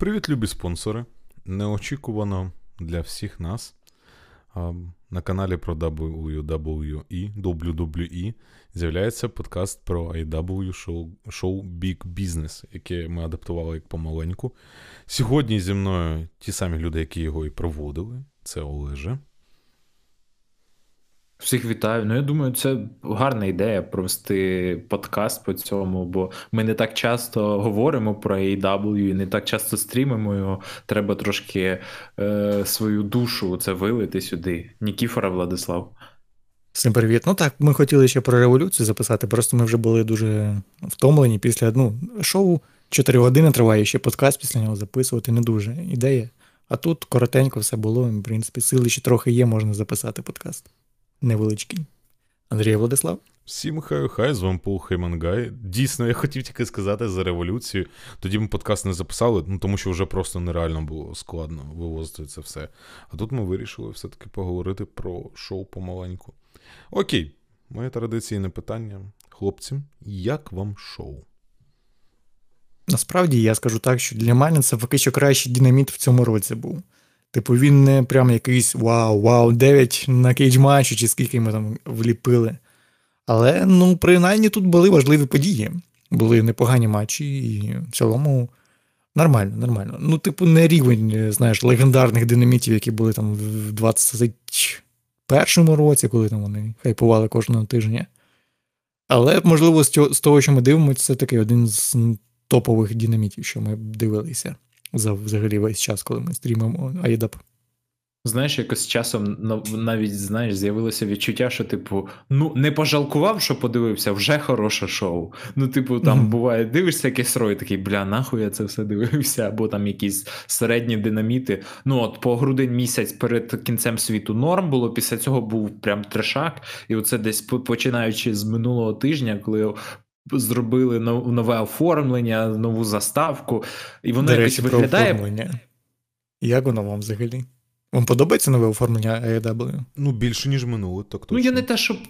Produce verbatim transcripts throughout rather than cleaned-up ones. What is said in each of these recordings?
Привіт, любі спонсори. Неочікувано для всіх нас. На каналі про дабл ю дабл ю і, дабл ю дабл ю і з'являється подкаст про ей дабл ю шоу, шоу Big Business, яке ми адаптували як помаленьку. Сьогодні зі мною ті самі люди, які його і проводили. Це Олеже. Всіх вітаю. Ну, я думаю, це гарна ідея провести подкаст по цьому, бо ми не так часто говоримо про ей дабл ю і не так часто стрімимо його. Треба трошки е, свою душу це вилити сюди. Нікіфора Владислав. Всім привіт. Ну так, ми хотіли ще про революцію записати, просто ми вже були дуже втомлені після, ну, шоу чотири години триває, ще подкаст після нього записувати, не дуже ідея. А тут коротенько все було, в принципі, сили ще трохи є, можна записати подкаст. Невеличкий. Андрій Владислав. Всім хай-хай, з вами Пол Хеймангай. Дійсно, я хотів тільки сказати за революцію. Тоді ми подкаст не записали, ну, тому що вже просто нереально було складно вивозити це все. А тут ми вирішили все-таки поговорити про шоу помаленьку. Окей, моє традиційне питання. Хлопці, як вам шоу? Насправді, я скажу так, що для мене це поки що кращий динаміт в цьому році був. Типу, він не прям якийсь вау, вау, дев'ять на кейдж-матчі, чи скільки ми там вліпили. Але, ну, принаймні тут були важливі події. Були непогані матчі і в цілому нормально, нормально. Ну, типу, не рівень, знаєш, легендарних динамітів, які були там в двадцять першому році, коли там вони хайпували кожного тижня. Але, можливо, з того, що ми дивимося, це такий один з топових динамітів, що ми дивилися за взагалі весь час, коли ми стрімимо ей дабл ю. Знаєш, якось часом навіть, знаєш, з'явилося відчуття, що, типу, ну, не пожалкував, що подивився, вже хороше шоу. Ну, типу, там mm-hmm. буває, дивишся якийсь рой, такий, бля, нахуй я це все дивився, або там якісь середні динаміти. Ну, от, по грудень місяць перед кінцем світу норм було, після цього був прям трешак, і оце десь починаючи з минулого тижня, коли зробили нове оформлення, нову заставку, і воно До якось речі, виглядає... Про оформлення. Як воно вам взагалі? Вам подобається нове оформлення ей дабл ю? Ну, більше, ніж минуле, так точно. Ну, я не те, щоб...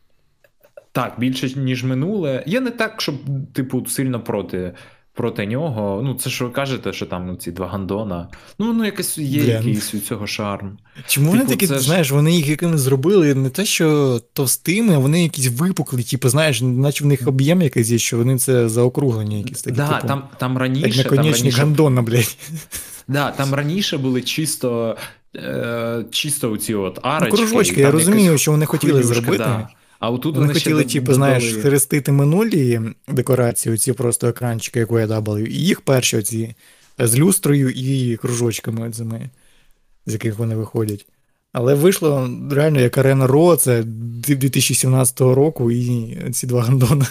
Так, більше, ніж минуле. Я не так, щоб, типу, сильно проти, проти нього. Ну, це ж ви кажете, що там ці два гандона. Ну, ну, якось є Блін. якийсь від цього шарм. Чому типу, вони такі, ж... знаєш, вони їх якими зробили, не те, що товстими, а вони якісь випукли, типу, знаєш, наче в них об'єм якийсь є, що вони це заокруглені якісь такі, да, типу. там, там раніше... Як наконечник раніше... гандона, блядь. Да, там раніше були чисто, е, чисто оці от арочки. Ну, кружочки, я розумію, що вони хотіли хвилюшка, зробити. Да. А отут вони, вони хотіли, ще типу, знаєш, хрестити минулі декорації, ці просто екранчики, як у ей дабл ю, і їх перші оці з люстрою і кружочками цими, з яких вони виходять. Але вийшло реально як Арена Ро, це дві тисячі сімнадцятого року, і ці два гандона,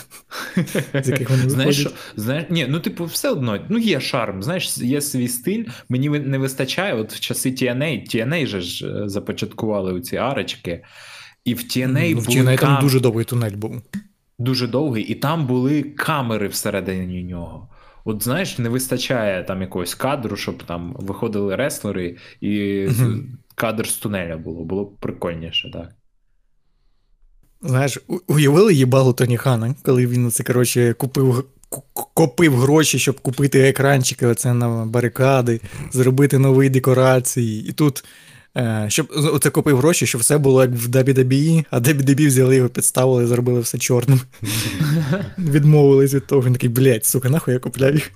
з яких вони знаєш, виходять. Що, знаєш, ні, ну типу все одно, ну є шарм, знаєш, є свій стиль, мені не вистачає, от в часи Ті Ен Ей, Ті Ен Ей же ж започаткували ці арочки, і в Ті Ен Ей ну, були в Ті Ен Ей кам... там дуже довгий тунель був. Дуже довгий, і там були камери всередині нього. От, знаєш, не вистачає там якогось кадру, щоб там виходили реслери, і uh-huh. кадр з тунеля було. Було б прикольніше, так. Знаєш, уявили їбалу Тоні Хана, коли він, це, коротше, купив, копив гроші, щоб купити екранчики оце на барикади, зробити нові декорації. І тут, щоб оце купив гроші, щоб все було як в дабл ю дабл ю і, а дабл ю дабл ю і взяли його, підставили, зробили все чорним. Відмовились від того. Він такий, блядь, сука, нахуй я купляю їх.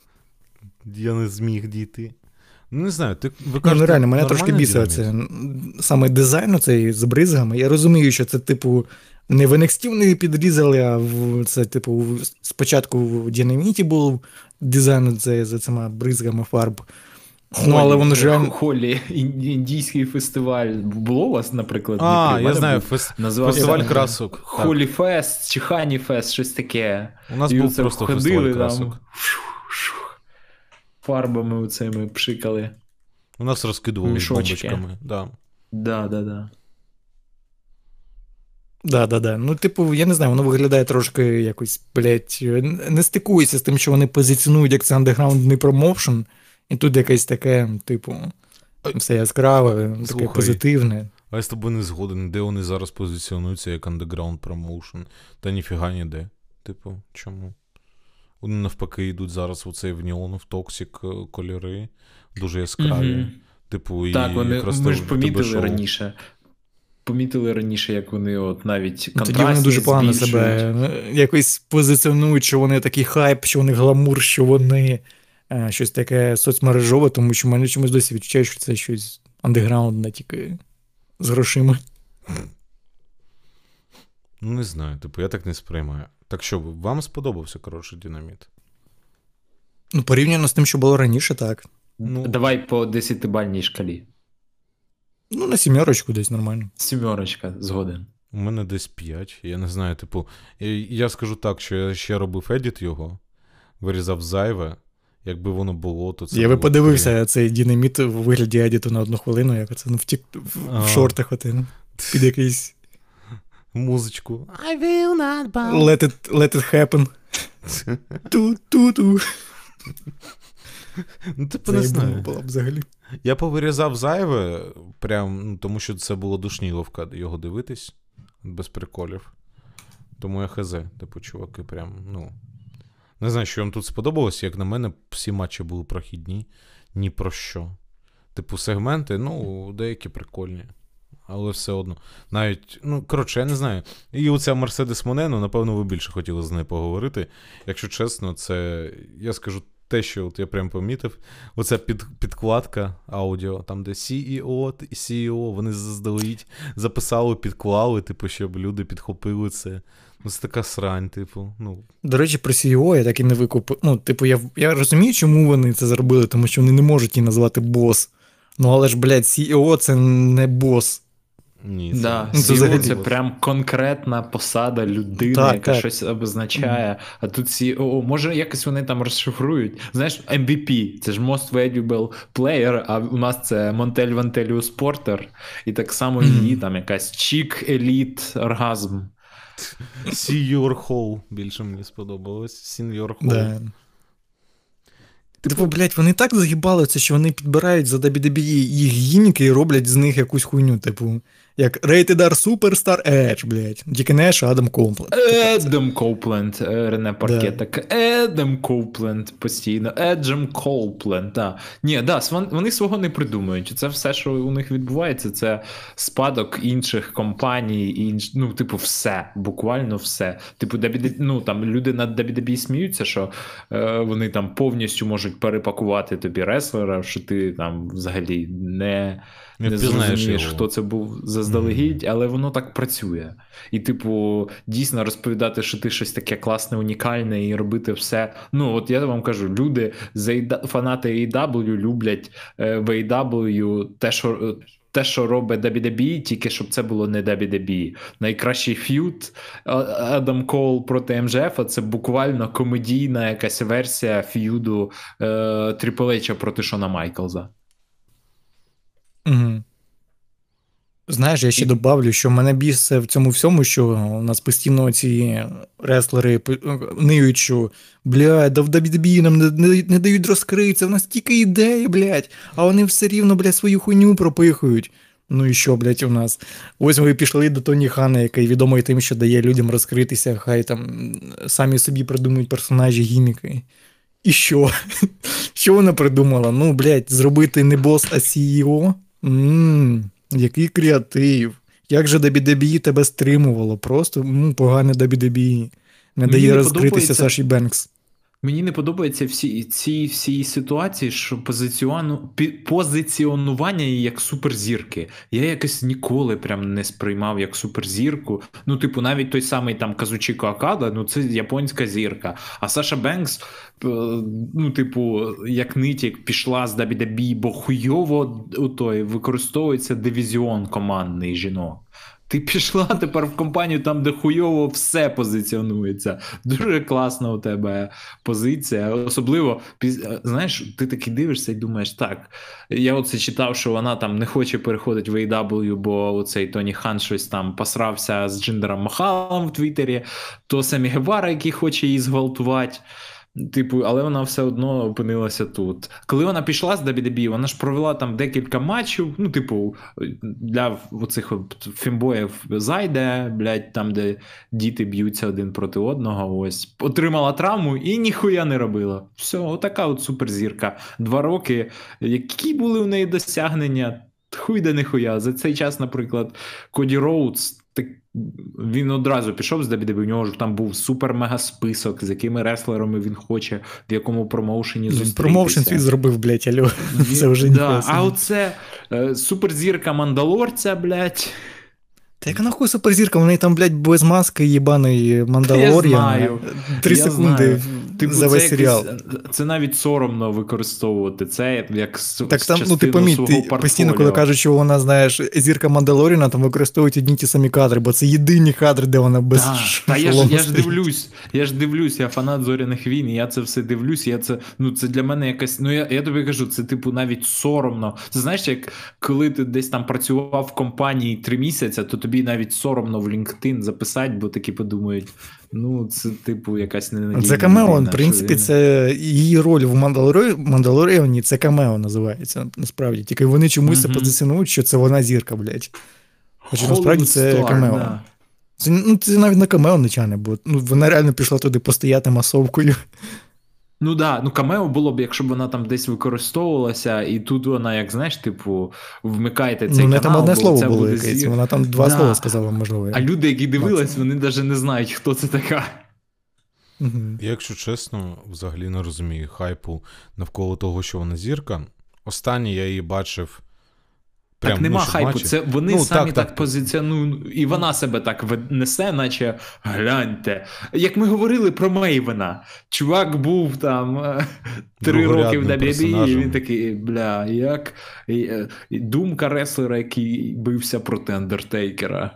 Я не зміг дійти. Ну, не знаю, ти ви кажете, ну, реально, мене трошки бісило це. Саме дизайн оцей з бризгами. Я розумію, що це, типу, не в ен екс ті вони підрізали, а в, це, типу, спочатку в Динаміті був дизайн це, за цими бризгами фарб. Холі, ну, але воно ж реально... Холі, індійський фестиваль. Було у вас, наприклад? А, я знаю, фес... фестиваль красок. Холі фест, чи Хані фест, щось таке. У нас і був просто фестиваль красок. Там... Фарбами оцими пшикали. У нас розкидували бомбочками. Да. Да, да, да. Да, да, да. Ну, типу, я не знаю, воно виглядає трошки якось, блять, не стикується з тим, що вони позиціонують як це андеграундний промоушен, і тут якесь таке, типу, все яскраве, таке Слухай, позитивне. А я з тобою не згоден, де вони зараз позиціонуються як андеграунд промоушен, та ніфіга ніде. Типу, чому? Вони навпаки йдуть зараз у цей в неон, в токсик кольори, дуже яскраві. Угу. Типу, так, і вони, якраз ми те ж в помітили ТВ-шоу. раніше. Помітили раніше, як вони от навіть Ну, контрастність тоді вони дуже погано збільшують. себе якось позиціонують, що вони такий хайп, що вони гламур, що вони е, щось таке соцмережове, тому що в мене чомусь досі відчуваю, що це щось андеграундне, тільки з грошима. Ну, не знаю, типу, я так не сприймаю. Так що, вам сподобався, коротше, Динаміт? Ну, порівняно з тим, що було раніше, так. Ну, Давай по десятибальній шкалі. Ну, на сімерочку десь нормально. Сімерочка, згоден. у мене десь п'ять. Я не знаю, типу, я скажу так, що я ще робив едіт його, вирізав зайве. Якби воно було, то це Я би було подивився таке. цей динаміт в вигляді едіту на одну хвилину, як це ну, в, тік... в А. шортах один. Під якийсь Музичку. I will not bow. let it, let it happen. Ту-ту-ту. Ну, типу, не знаю. Було б взагалі. Я повирізав зайве, прям, ну, тому що це було душніловка його дивитись, без приколів. Тому я хз, типу, чуваки, прям, ну... Не знаю, що вам тут сподобалось, як на мене, всі матчі були прохідні, ні про що. Типу, сегменти, ну, деякі прикольні, але все одно. Навіть, ну, коротше, я не знаю. І оця Мерседес Монено, напевно, ви більше хотіли з нею поговорити. Якщо чесно, це, я скажу, те, що от я прям помітив, оця під, підкладка аудіо, там, де сі і о і сі і о, вони заздалегідь записали, підклали, типу, щоб люди підхопили це. Ну, це така срань, типу, ну. До речі, про сі і о я так і не викупив. Ну, типу, я, я розумію, чому вони це зробили, тому що вони не можуть її назвати бос. Ну, але ж, блядь, сі і о це не бос. Ні, це... Да, Ну, це сі і о взагалі це бос. прям конкретна посада людини, Так, яка так. щось обозначає, а тут сі і о, може якось вони там розшифрують. Знаєш, ем ві пі, це ж Most Valuable Player, а у нас це Монтель Вантеліус Портер, і так само її там якась Чік Еліт Оргазм. See your hole більше мені сподобалось. See your hole. Да. Типу, блядь, вони так загибалися, що вони підбирають за дабл ю дабл ю і їх гіміки і роблять з них якусь хуйню, типу, як Rated R Superstar Edge, блядь. Тільки не Еш, а Адам Компленд. Едем Коупленд, Рене Паркетак, Едем Коупленд постійно, Еджем Коупленд, да. Ні, да, вони свого не придумують. Це все, що у них відбувається, це спадок інших компаній, інш... ну, типу, все, буквально все. Типу, дабл ю дабл ю і, ну, там люди на дабл ю дабл ю і сміються, що е, вони там повністю можуть перепакувати тобі реслера, що ти там взагалі не... Не, не впізнаєш зрозумієш, його. хто це був заздалегідь, mm-hmm. але воно так працює. І, типу, дійсно розповідати, що ти щось таке класне, унікальне, і робити все. Ну, от я вам кажу, люди, фанати ей дабл ю люблять в ей дабл ю те, що... Те, що робить дабл ю дабл ю і, тільки щоб це було не дабл ю дабл ю і. Найкращий ф'ют Адам Кол проти ем дже еф, це буквально комедійна якась версія ф'юду е, Трипл Ейча проти Шона Майклза. Угу. Знаєш, я ще добавлю, що мене бісить в цьому всьому, що у нас постійно ці реслери ниють, що блядь, да в дабл ю дабл ю і нам не, не, не дають розкритися, в нас тільки ідеї, блядь, а вони все рівно, блядь, свою хуйню пропихують. Ну і що, блядь, у нас? Ось ми пішли до Тоні Хана, який відомий тим, що дає людям розкритися, хай там самі собі придумують персонажі, гіміки. І що? Що вона придумала? Ну, блядь, зробити не бос, а сі і о? Ммм, який креатив. Як же дабл ю дабл ю і тебе стримувало? Просто м, погане дабл ю дабл ю і. Не Мені дає не розкритися подобається- Саші Бенкс. Мені не подобається всі ці всі ситуації, що позиціону, пі- позиціонування її як суперзірки. Я якось ніколи прям не сприймав як суперзірку. Ну, типу, навіть той самий там Казучіко Акада, ну це японська зірка. А Саша Бенкс, е, ну, типу, як нитік пішла з дабл ю дабл ю і, бо хуйово у той використовується дивізіон командний жінок. Ти пішла тепер в компанію там, де хуйово все позиціонується. Дуже класна у тебе позиція. Особливо, знаєш, ти таки дивишся і думаєш, так, я оце читав, що вона там не хоче переходити в ей дабл ю, бо оцей Тоні Хан щось там посрався з Джиндером Махалом в Твіттері, то Семі Гевара, який хоче її зґвалтувати. Типу, але вона все одно опинилася тут. Коли вона пішла з дабл ю дабл ю і, вона ж провела там декілька матчів, ну, типу, для оцих от фімбоїв зайде, блядь, там, де діти б'ються один проти одного, ось. Отримала травму і ніхуя не робила. Все, отака от суперзірка. Два роки. Які були у неї досягнення? Хуй да ніхуя. За цей час, наприклад, Коді Роудс, так, він одразу пішов з дабл ю дабл ю, у нього ж там був супер-мега-список, з якими реслерами він хоче, в якому промоушені зустрітися. Промоушен свій зробив, блядь, алло. Він, Це вже да, не а оце е, суперзірка Мандалорця, блядь. Та яка нахуй суперзірка? Вони там, блядь, без маски єбаної Мандалор'яна. Я знаю. Три я секунди типу, за весь це серіал. Якось, це навіть соромно використовувати це як так там, ну ти поміть, ти постійно, коли кажуть, що вона, знаєш, зірка Мандалоріна, там використовують одні ті самі кадри, бо це єдині кадри, де вона без да, Та я ж, я ж дивлюсь, я ж дивлюсь, я фанат Зоряних війн, і я це все дивлюсь, я це, ну це для мене якась, ну я, я тобі кажу, це типу навіть соромно. Це знаєш, як коли ти десь там працював в компанії три місяці, то тобі навіть соромно в LinkedIn записати, бо такі подумають, ну, це, типу, якась ненадійна. Це камео, в принципі, це її роль в Мандалорі... Мандалоріоні, це камео називається, насправді. Тільки вони чомусь mm-hmm. позиціонують, що це вона зірка, блядь. Хоча насправді це Star, камео. Да. Це, ну, це навіть не камео не тяне, бо ну, вона реально пішла туди постояти масовкою. Ну да, ну камео було б, якщо б вона там десь використовувалася, і тут вона, як знаєш, типу, вмикайте цей ну, канал. Ну, там одне слово це було буде якесь, зір... вона там два да. слова сказала, можливо. А люди, які дивились, вони навіть не знають, хто це така. Угу. Я, якщо чесно, взагалі не розумію хайпу навколо того, що вона зірка. Останнє я її бачив. Прям, так нема ну, хайпу, це вони ну, самі так, так, так позиціонують, і вона себе так несе, наче гляньте. Як ми говорили про Мейвена, чувак був там три роки в дабл ю дабл ю і він такий, бля, як думка реслера, який бився проти Андертейкера.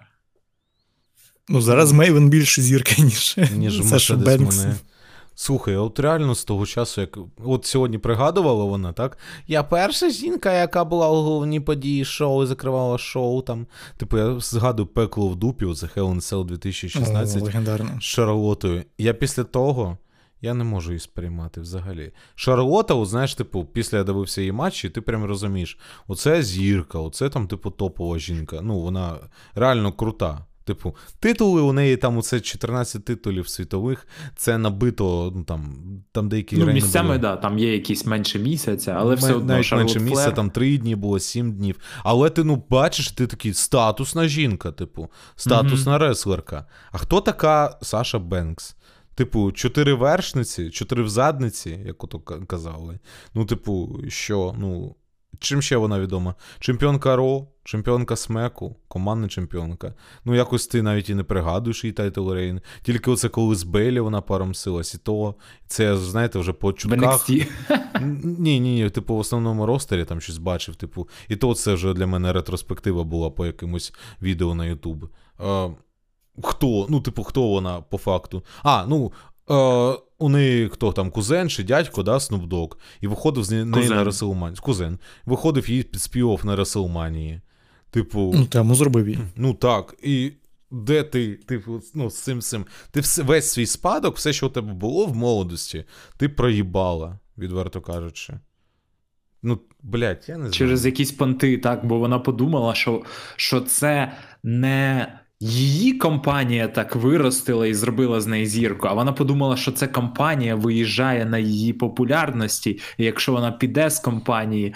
Ну, зараз Мейвен більше зірка, ніж, ніж Саша Бенкс. Слухай, от реально з того часу, як от сьогодні пригадувала вона, так? Я перша жінка, яка була у головній події шоу і закривала шоу там. Типу, я згадую пекло в дупі, оце Hell in Cell дві тисячі шістнадцять. О, легендарно. З Шарлотою. Я після того, я не можу її сприймати взагалі. Шарлота, от, знаєш, типу, після я дивився її матчі, ти прям розумієш, оце зірка, оце там, типу, топова жінка. Ну, вона реально крута. Типу, титули у неї там оце чотирнадцять титулів світових, це набито, ну там, там деякі ну, рейни місцями, були. Да, там є якісь менше місяця, але М- все одно навіть Шарлот менше Флер... місяця, там три дні було, сім днів. Але ти, ну, бачиш, ти такий статусна жінка, типу, статусна mm-hmm. реслерка. А хто така Саша Бенкс? Типу, чотири вершниці, чотири в задниці, як ото казали. Ну, типу, що, ну... Чим ще вона відома? Чемпіонка Ро, чемпіонка Смеку, командна чемпіонка. Ну, якось ти навіть і не пригадуєш її тайтл рейн. Тільки оце коли з Бейлі вона паром силась, і то це, знаєте, вже по чутках. Ні, ні, ні, типу, в основному ростері там щось бачив, типу, і то це вже для мене ретроспектива була по якомусь відео на YouTube. А, хто? Ну, типу, хто вона по факту? А, ну, а, у неї хто там, кузен чи дядько, да, Snoop Dogg, і виходив з неї на Реселманії. Кузен. Виходив її підспівав на Реселманії. Типу... Ну, тому зробив її. Ну, так. І де ти, типу, ну, з цим цим. Ти весь свій спадок, все, що у тебе було в молодості, ти проїбала, відверто кажучи. Ну, блядь, я не знаю. Через якісь понти, так, бо вона подумала, що, що це не... Її компанія так виростила і зробила з неї зірку, а вона подумала, що ця компанія виїжджає на її популярності, і якщо вона піде з компанії,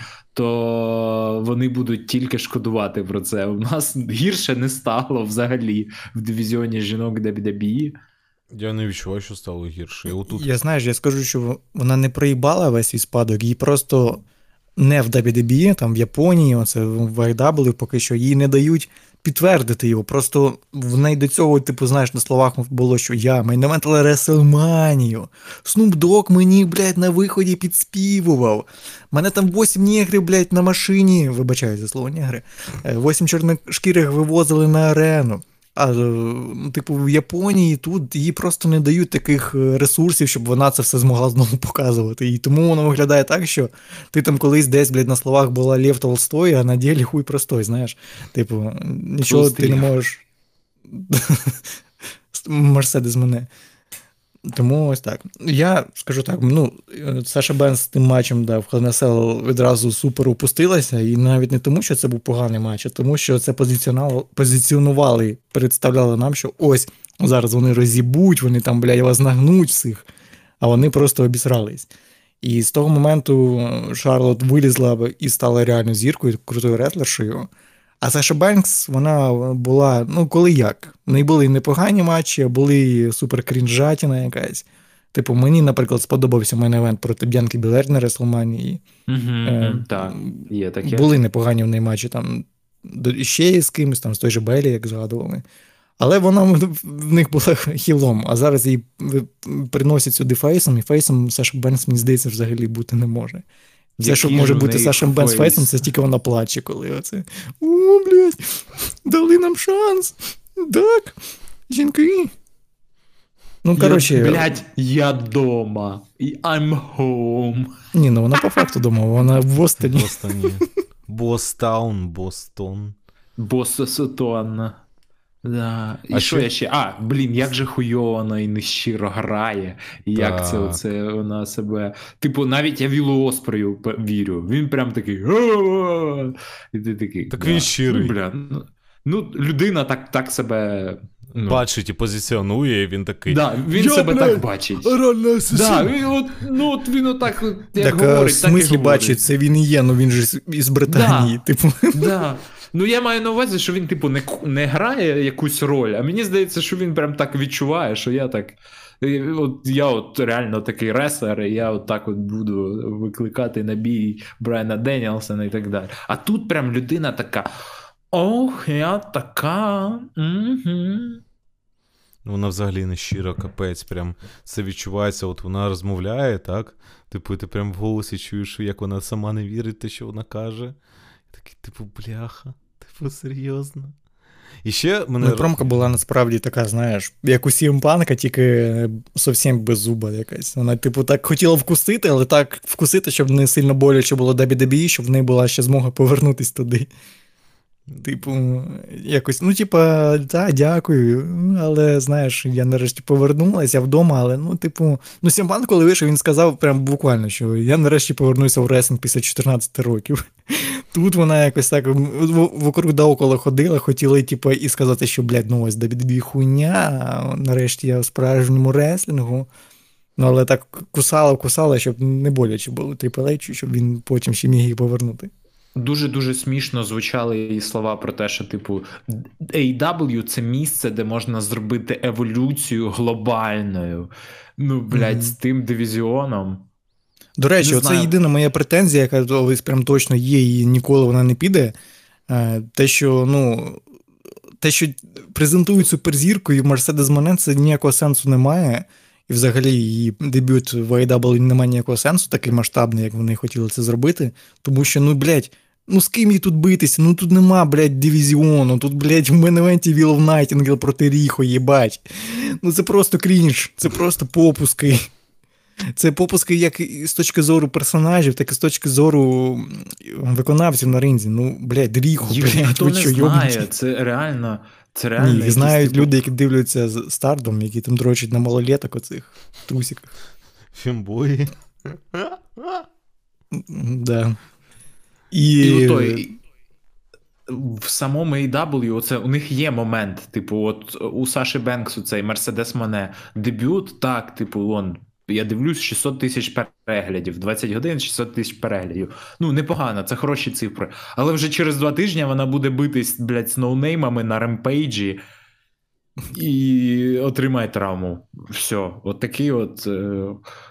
то вони будуть тільки шкодувати про це. У нас гірше не стало взагалі в дивізіоні жінок дабл ю дабл ю і. Я не відчуваю, що стало гірше. Я, отут... я знаєш, я скажу, що вона не проїбала весь свій спадок, їй просто не в дабл ю дабл ю і, там в Японії, оце в ай дабл ю поки що, їй не дають підтвердити його. Просто в неї до цього, типу, знаєш, на словах було, що я мейн-евентила Реселманію. Snoop Dogg мені, блядь, на виході підспівував. Мене там вісім негрів, блядь, на машині, вибачаю за слово негри, вісім чорношкірих вивозили на арену. А, типу, в Японії тут їй просто не дають таких ресурсів, щоб вона це все змогла знову показувати. І тому воно виглядає так, що ти там колись десь, блядь, на словах була Лев Толстой, а на ділі хуй простой, знаєш. Типу, нічого Толстий. Ти не можеш... Мерседес мене. Тому ось так. Я скажу так, ну, Саша Бенкс з тим матчем, да, в Hell in a Cell відразу супер упустилася, і навіть не тому, що це був поганий матч, а тому, що це позиціонували, представляли нам, що ось, зараз вони розібуть, вони там, блядь, вас нагнуть всіх, а вони просто обісрались. І з того моменту Шарлот вилізла і стала реально зіркою, крутою реслершею. А Саша Бенкс, вона була, ну, коли як. В неї були непогані матчі, а були суперкрінжатіна якась. Типу, мені, наприклад, сподобався мейн-евент проти Б'янки Белер на Реслманії. Угу, е, так, є таке. Були непогані в неї матчі, там, ще з кимось, там, з той же Белі, як згадували. Але вона в них була хілом, а зараз її приносять сюди фейсом, і фейсом Саша Бенкс, мені здається, взагалі бути не може. Все, Який що може бути Саша Бенкс фейсом, це тільки вона плаче, коли оце. О, блядь, дали нам шанс. Так, жінки. Ну, коротше. Я, блядь, я дома. І I'm home. Ні, ну вона по факту дома, вона в Бостоні. В Бостоні. Бостаун, Бостон. Бостон. Да. І а що я ще? А, блін, як же хуйово вона і нещиро грає. І як так. це оце вона себе... Типу, навіть я Віллу Оспрею вірю. Він прям такий... І ти такий... Так да. він щирий. Ну, бля, ну, ну, людина так, так себе... Ну. Бачить і позиціонує, і він такий... Да, він Я, себе блядь, так бачить. реальний асасин. Да, він, от, ну, от він отак, як так, говорить, в смислі так і бачить, це він і є, ну він же із Британії, да. типу. Да. Ну, я маю на увазі, що він, типу, не, не грає якусь роль, а мені здається, що він прям так відчуває, що я так... От я от реально такий реслер, і я от так от буду викликати на бій Брайана Деннілсона і так далі. А тут прям людина така, ох, я така, угу. Вона взагалі не щира, капець, прям це відчувається, от вона розмовляє, так? Типу, ти прям в голосі чуєш, як вона сама не вірить в те, що вона каже. Такий, типу, бляха, типу, серйозно. І ще мене... Ну, промка була насправді така, знаєш, як у Сі Ем Панка, тільки зовсім без зуба якась. Вона, типу, так хотіла вкусити, але так вкусити, щоб не сильно боляче було дабі дабі і, щоб в неї була ще змога повернутися туди. Типу, якось, ну, типа, так, дякую, але, знаєш, я нарешті повернулася вдома, але, ну, типу, ну, Сі Ем Панк, коли вийшов, він сказав прям буквально, що я нарешті повернуся в рестлінг після чотирнадцяти років. Тут вона якось так вокруг да около ходила, хотіла, типу, і сказати, що, блядь, ну ось дабі дабі і хуйня, нарешті я в справжньому реслінгу. Ну, але так кусала, кусала, щоб не боляче було Трипл Ейчу, щоб він потім ще міг її повернути. Дуже-дуже смішно звучали її слова про те, що, типу, ей і дабл ю – це місце, де можна зробити еволюцію глобальною. Ну, блядь, mm-hmm. з тим дивізіоном. До речі, оце єдина моя претензія, яка ось прям точно є, і ніколи вона не піде. Те, що, ну, те, що презентують суперзірку, і Мерседес Моне, це ніякого сенсу немає. І взагалі її дебют в ей і дабл ю немає ніякого сенсу, такий масштабний, як вони хотіли це зробити. Тому що, ну, блядь, ну з ким їй тут битися? Ну тут нема, блядь, дивізіону, тут, блядь, в мейн-евенті Вілл Найтінгел проти Ріхо, їбать. Ну це просто крінж, це просто попуски. Це попуски як з точки зору персонажів, так і з точки зору виконавців на ринзі. Ну, блядь, Ріхо, блядь, ніхто ви не що, знає, йобнуті? це реально... Це реально. Ні, знають типу... люди, які дивляться з Стардом, які там дрочать на малолеток оцих трусиках. Фембої. Да. І... І той, в самому ей і дабл ю оце, у них є момент, типу, от у Саші Бенксу цей Мерседес Моне дебют, так, типу, он, я дивлюсь, шістсот тисяч переглядів, двадцять годин, шістсот тисяч переглядів. Ну, непогано, це хороші цифри. Але вже через два тижні вона буде битись, блядь, з ноунеймами на ремпейджі і отримає травму. Все, от такий от... Е,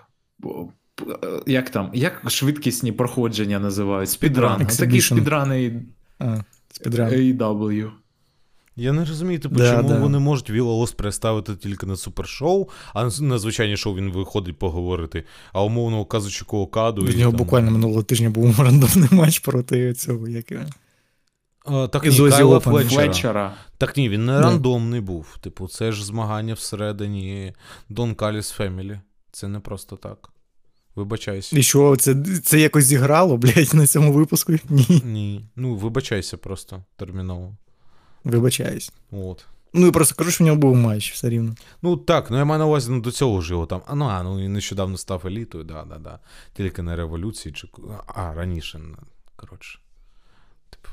як там, як швидкісні проходження називають? Спідран. Такий спідран ей і дабл ю. Я не розумію, типу, да, чому да. вони можуть Вілла Оспрея ставити тільки на супершоу, а на звичайні шоу він виходить поговорити, а умовно Казучику Окаду... В нього там... буквально минулого тижня був рандомний матч проти цього, як... А, так ні, Кайла Флетчера. Флетчера. Так ні, він не да. рандомний був. Типу, це ж змагання всередині Дон Каліс Фемілі. Це не просто так. Вибачайся. І що, це, це якось зіграло, блядь, на цьому випуску? Ні. Ні. Ну, вибачайся просто терміново. Вибачаюсь. От. Ну, я просто кажу, що в нього був матч все рівно. Ну так, ну я маю на увазі, ну до цього ж його там. А ну, а, ну і нещодавно став елітою, да, да, да. Тільки на революції чи. А, раніше, коротше. Типу.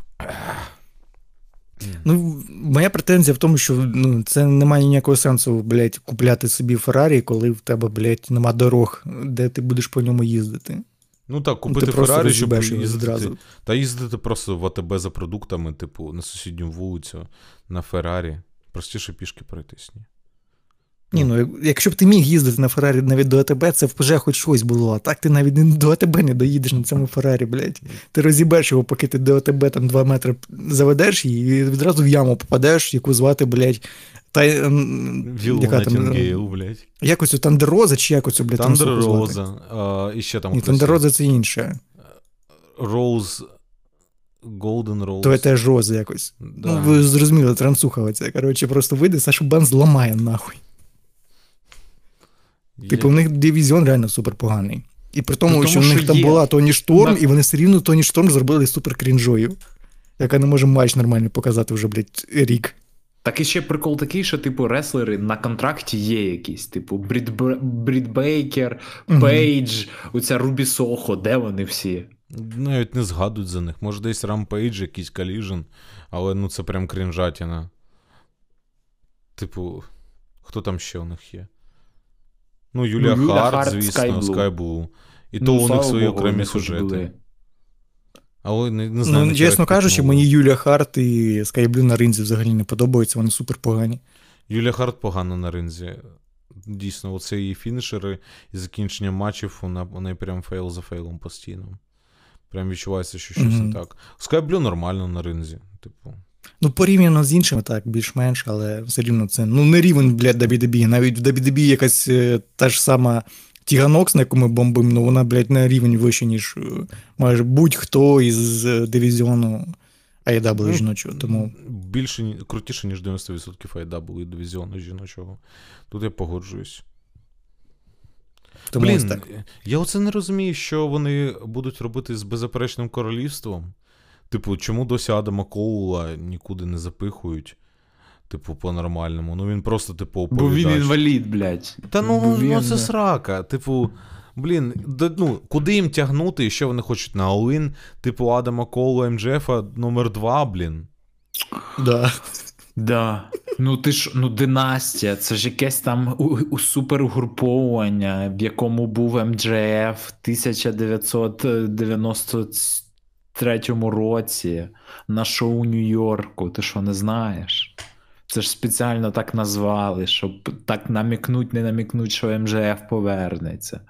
Ну, моя претензія в тому, що ну, це немає ніякого сенсу, блядь, купляти собі Феррарі, коли в тебе, блядь, нема дорог, де ти будеш по ньому їздити. Ну так, Ну, купити ти просто Феррарі, щоб роз'їбеш його їздити. зразу. Та їздити просто в АТБ за продуктами, типу, на сусідню вулицю, на Феррарі. Простіше пішки пройтись, ні. Ні, ну якщо б ти міг їздити на Феррарі навіть до АТБ, це вже хоч щось було. А так ти навіть не до АТБ не доїдеш на цьому Феррарі, блядь. Ти роз'їбеш його, поки ти до АТБ там два метри заведеш і відразу в яму попадеш, яку звати, блядь, та, Вілл Найтінгейл, блядь. Якось у Тандероза чи якось, блядь, там Тандер Роза. А, і ще там. Ні, Тандер Роза це інше. Роуз. Golden Rose. То теж Роза якось. Да. Ну, ви зрозуміли, трансуха оця. Коротше, просто вийде, Сашу Бен зламає нахуй. Є... Типу, в них дивізіон реально супер поганий. І при тому, при що тому, в них що там є. була Тоні Шторм, На... і вони все рівно Тоні Шторм зробили супер крінжою, яка не може матч нормально показати вже, блядь, рік. Так і ще прикол такий, що, типу, реслери на контракті є якісь, типу, Брід, Брід Бейкер, Пейдж, угу. Оця Рубі Сохо, де вони всі? Навіть не згадують за них. Може, десь Рампейдж, якийсь Collision, але ну це прям крінжатіна. Типу, хто там ще у них є? Ну, Юлія, ну, Юлія Харт, Харт, звісно, Sky Blue. І ну, то у них свої Богу, окремі сюжети. Були. Але не, не знаю, ну, чесно кажучи, мені Юлія Харт і Sky Blue на ринзі взагалі не подобаються, вони супер погані. Юлія Харт погана на ринзі. Дійсно, оце її фінішери і закінчення матчів, вона, вона прям фейл за фейлом постійно. Прям відчувається, що щось mm-hmm. не так. Sky Blue нормально на ринзі, типу. Ну, порівняно з іншими, так, більш-менш, але все рівно це, ну, не рівень, блядь, дабл ю дабл ю і. Навіть в дабл ю дабл ю і якась е, та ж сама Тіганокс, на яку ми бомбимо, ну, вона, блядь, на рівень вище, ніж е, майже будь-хто із е, дивізіону ей ай дабл ю ну, жіночого, тому... Більше, крутіше, ніж дев'яносто відсотків ей ай дабл ю дивізіону жіночого. Тут я погоджуюсь. Тому Блін, так. Я оце не розумію, що вони будуть робити з беззаперечним королівством. Типу, чому досі Адама Коула нікуди не запихують? Типу, по-нормальному. Ну він просто, типу, оповідач. Бо він інвалід, блядь. Та ну, він... ну це срака. Типу, блін, да, ну, куди їм тягнути, і що вони хочуть на all-in? Типу, Адама Коула, ем дже ефа номер два, блін. Да. Да. Ну ти ж, ну династія, це ж якесь там у, у супергруповання, в якому був ем дже еф в тисяча дев'ятсот дев'яносто третьому році на шоу Нью-Йорку. Ти що, не знаєш? Це ж спеціально так назвали, щоб так намікнуть, не намікнуть, що ем дже еф повернеться.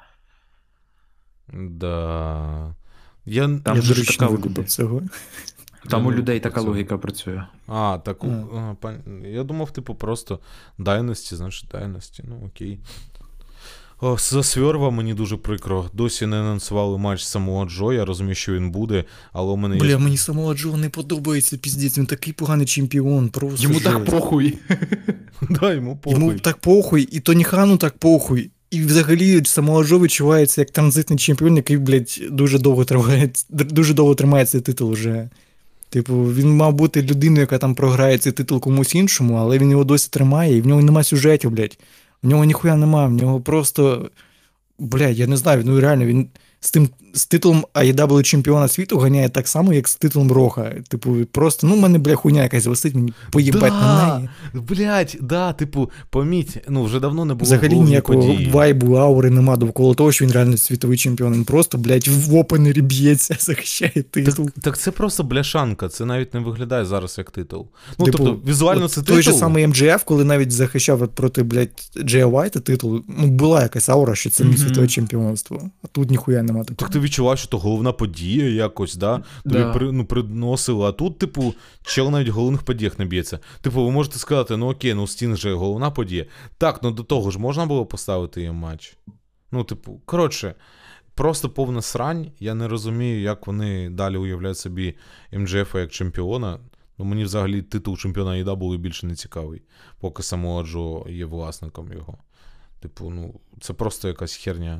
Да. Я, там Я ж така логіка цього. Там у людей така логіка працює. А, так, а, пан... я думав, типу, просто Dynasty, значить Dynasty, ну окей. О, за Сверва мені дуже прикро. Досі не анонсували матч Самуа Джо, я розумію, що він буде, але у мене Бля, є... мені Самуа Джо не подобається, піздець, він такий поганий чемпіон, просто Йому жесть. так похуй. Да, йому похуй. Йому так похуй, і Тоні Хану так похуй. І взагалі Самуа Джо відчувається як транзитний чемпіон, який, блядь, дуже довго триває, дуже довго тримає цей титул вже. Типу, він мав бути людиною, яка там програє цей титул комусь іншому, але він його досі тримає, і в нього нема сюжетів, блядь. В нього ніхуя нема, в нього просто, блядь, я не знаю, ну реально, він з тим з титулом ей ай дабл ю чемпіона світу ганяє так само, як з титулом Роха. Типу, просто, ну, в мене, бля, хуйня якась висить, мені поїбать да, на неї. Блядь, да, типу, поміть, ну, вже давно не було взагалі ніякого події. вайбу, аури нема довкола того, що він реально світовий чемпіон. Він просто, блядь, в опенері б'ється, захищає титул. Так, так це просто бляшанка, це навіть не виглядає зараз як титул. Ну, типу, тобто, візуально це той титул. Той же самий ем дже еф, коли навіть захищав проти, блядь, Джея Уайта титул, ну, була якась аура, що це не mm-hmm. світове чемпіонство. А тут ніхуя нема такого. Так ти відчуваєш, що то головна подія якось, да? Тобі да. при, ну, приносила. А тут, типу, чел навіть в головних подіях не б'ється. Типу, ви можете сказати, ну окей, ну Стінг же головна подія. Так, ну до того ж можна було поставити їм матч? Ну, типу, коротше, просто повна срань. Я не розумію, як вони далі уявляють собі ем дже еф як чемпіона. Ну, мені взагалі титул чемпіона ей ай дабл ю більше не цікавий, поки Самуа Джо є власником його. Типу, ну, це просто якась херня.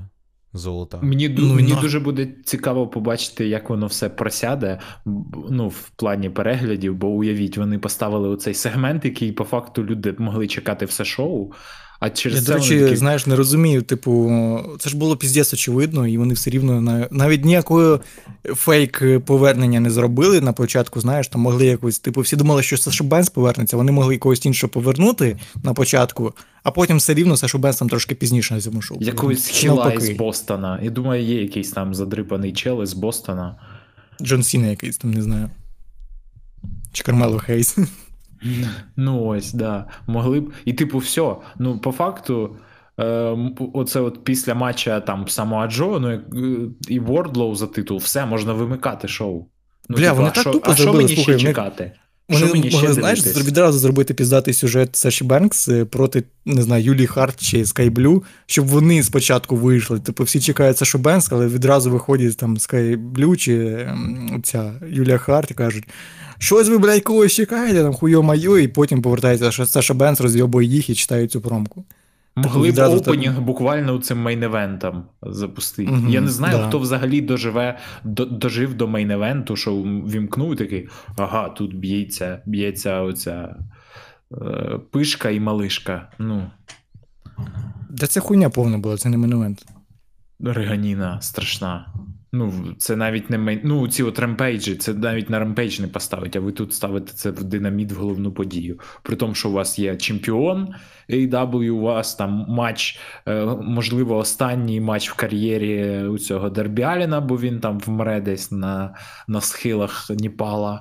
золота. Мені, Ну, мені на- дуже буде цікаво побачити, як воно все просяде, ну, в плані переглядів, бо уявіть, вони поставили оцей сегмент, який по факту люди могли чекати все шоу, а через Я, це до речі, вони такі... знаєш, не розумію, типу, це ж було піздець очевидно, і вони все рівно на- навіть ніякого фейк повернення не зробили на початку, знаєш, там могли якось, типу, всі думали, що Саша Бенц повернеться, вони могли когось іншого повернути на початку, а потім все рівно Сашу Бенц там трошки пізніше на цьому шоу. Якогось Чи хіла навпаки. із Бостона. Я думаю, є якийсь там задрипаний чел із Бостона. Джон Сіна якийсь там, не знаю. Чи Кармело Хейс. Ну ось, да. Могли б. І типу, все. Ну, по факту, е, оце от після матча там Самоа Джо, ну, і- і Вордлоу за титул, все, можна вимикати шоу. Ну, Бля, вони а так що, тупо а що зробили, мені слухай, ще в них- чекати? Що Вони мені ще могли, знаєш, дивитись? відразу зробити піздатий сюжет Саші Бенкс е, проти, не знаю, Юлії Харт чи Скайблю, щоб вони спочатку вийшли. Типу, всі чекають Сашу Бенкс, але відразу виходять там Скайблю чи ем, ця Юлія Харт і кажуть, щось ви, блядь, когось чекаєте, там хуйо-майо, і потім повертається Саша- Саша Бенкс, розйобує їх і читає цю промку. Могли б відразу так- опенінг буквально цим мейн-евентом запустити. Мгм, Я не знаю, да. хто взагалі доживе, до, дожив до мейн-евенту, що вімкнув і такий, ага, тут б'ється, б'ється оця е, пишка і малишка. Ну, Та це хуйня повна була, це не монумент. реганіна страшна. Ну, це навіть не мейн... Ну, ці от ремпейджі, це навіть на ремпейдж не поставить, а ви тут ставите це в динаміт, в головну подію. При тому, що у вас є чемпіон ей дабл ю, у вас там матч, е, можливо, останній матч в кар'єрі у цього Дербі Аліна, бо він там вмре десь на, на схилах Непала.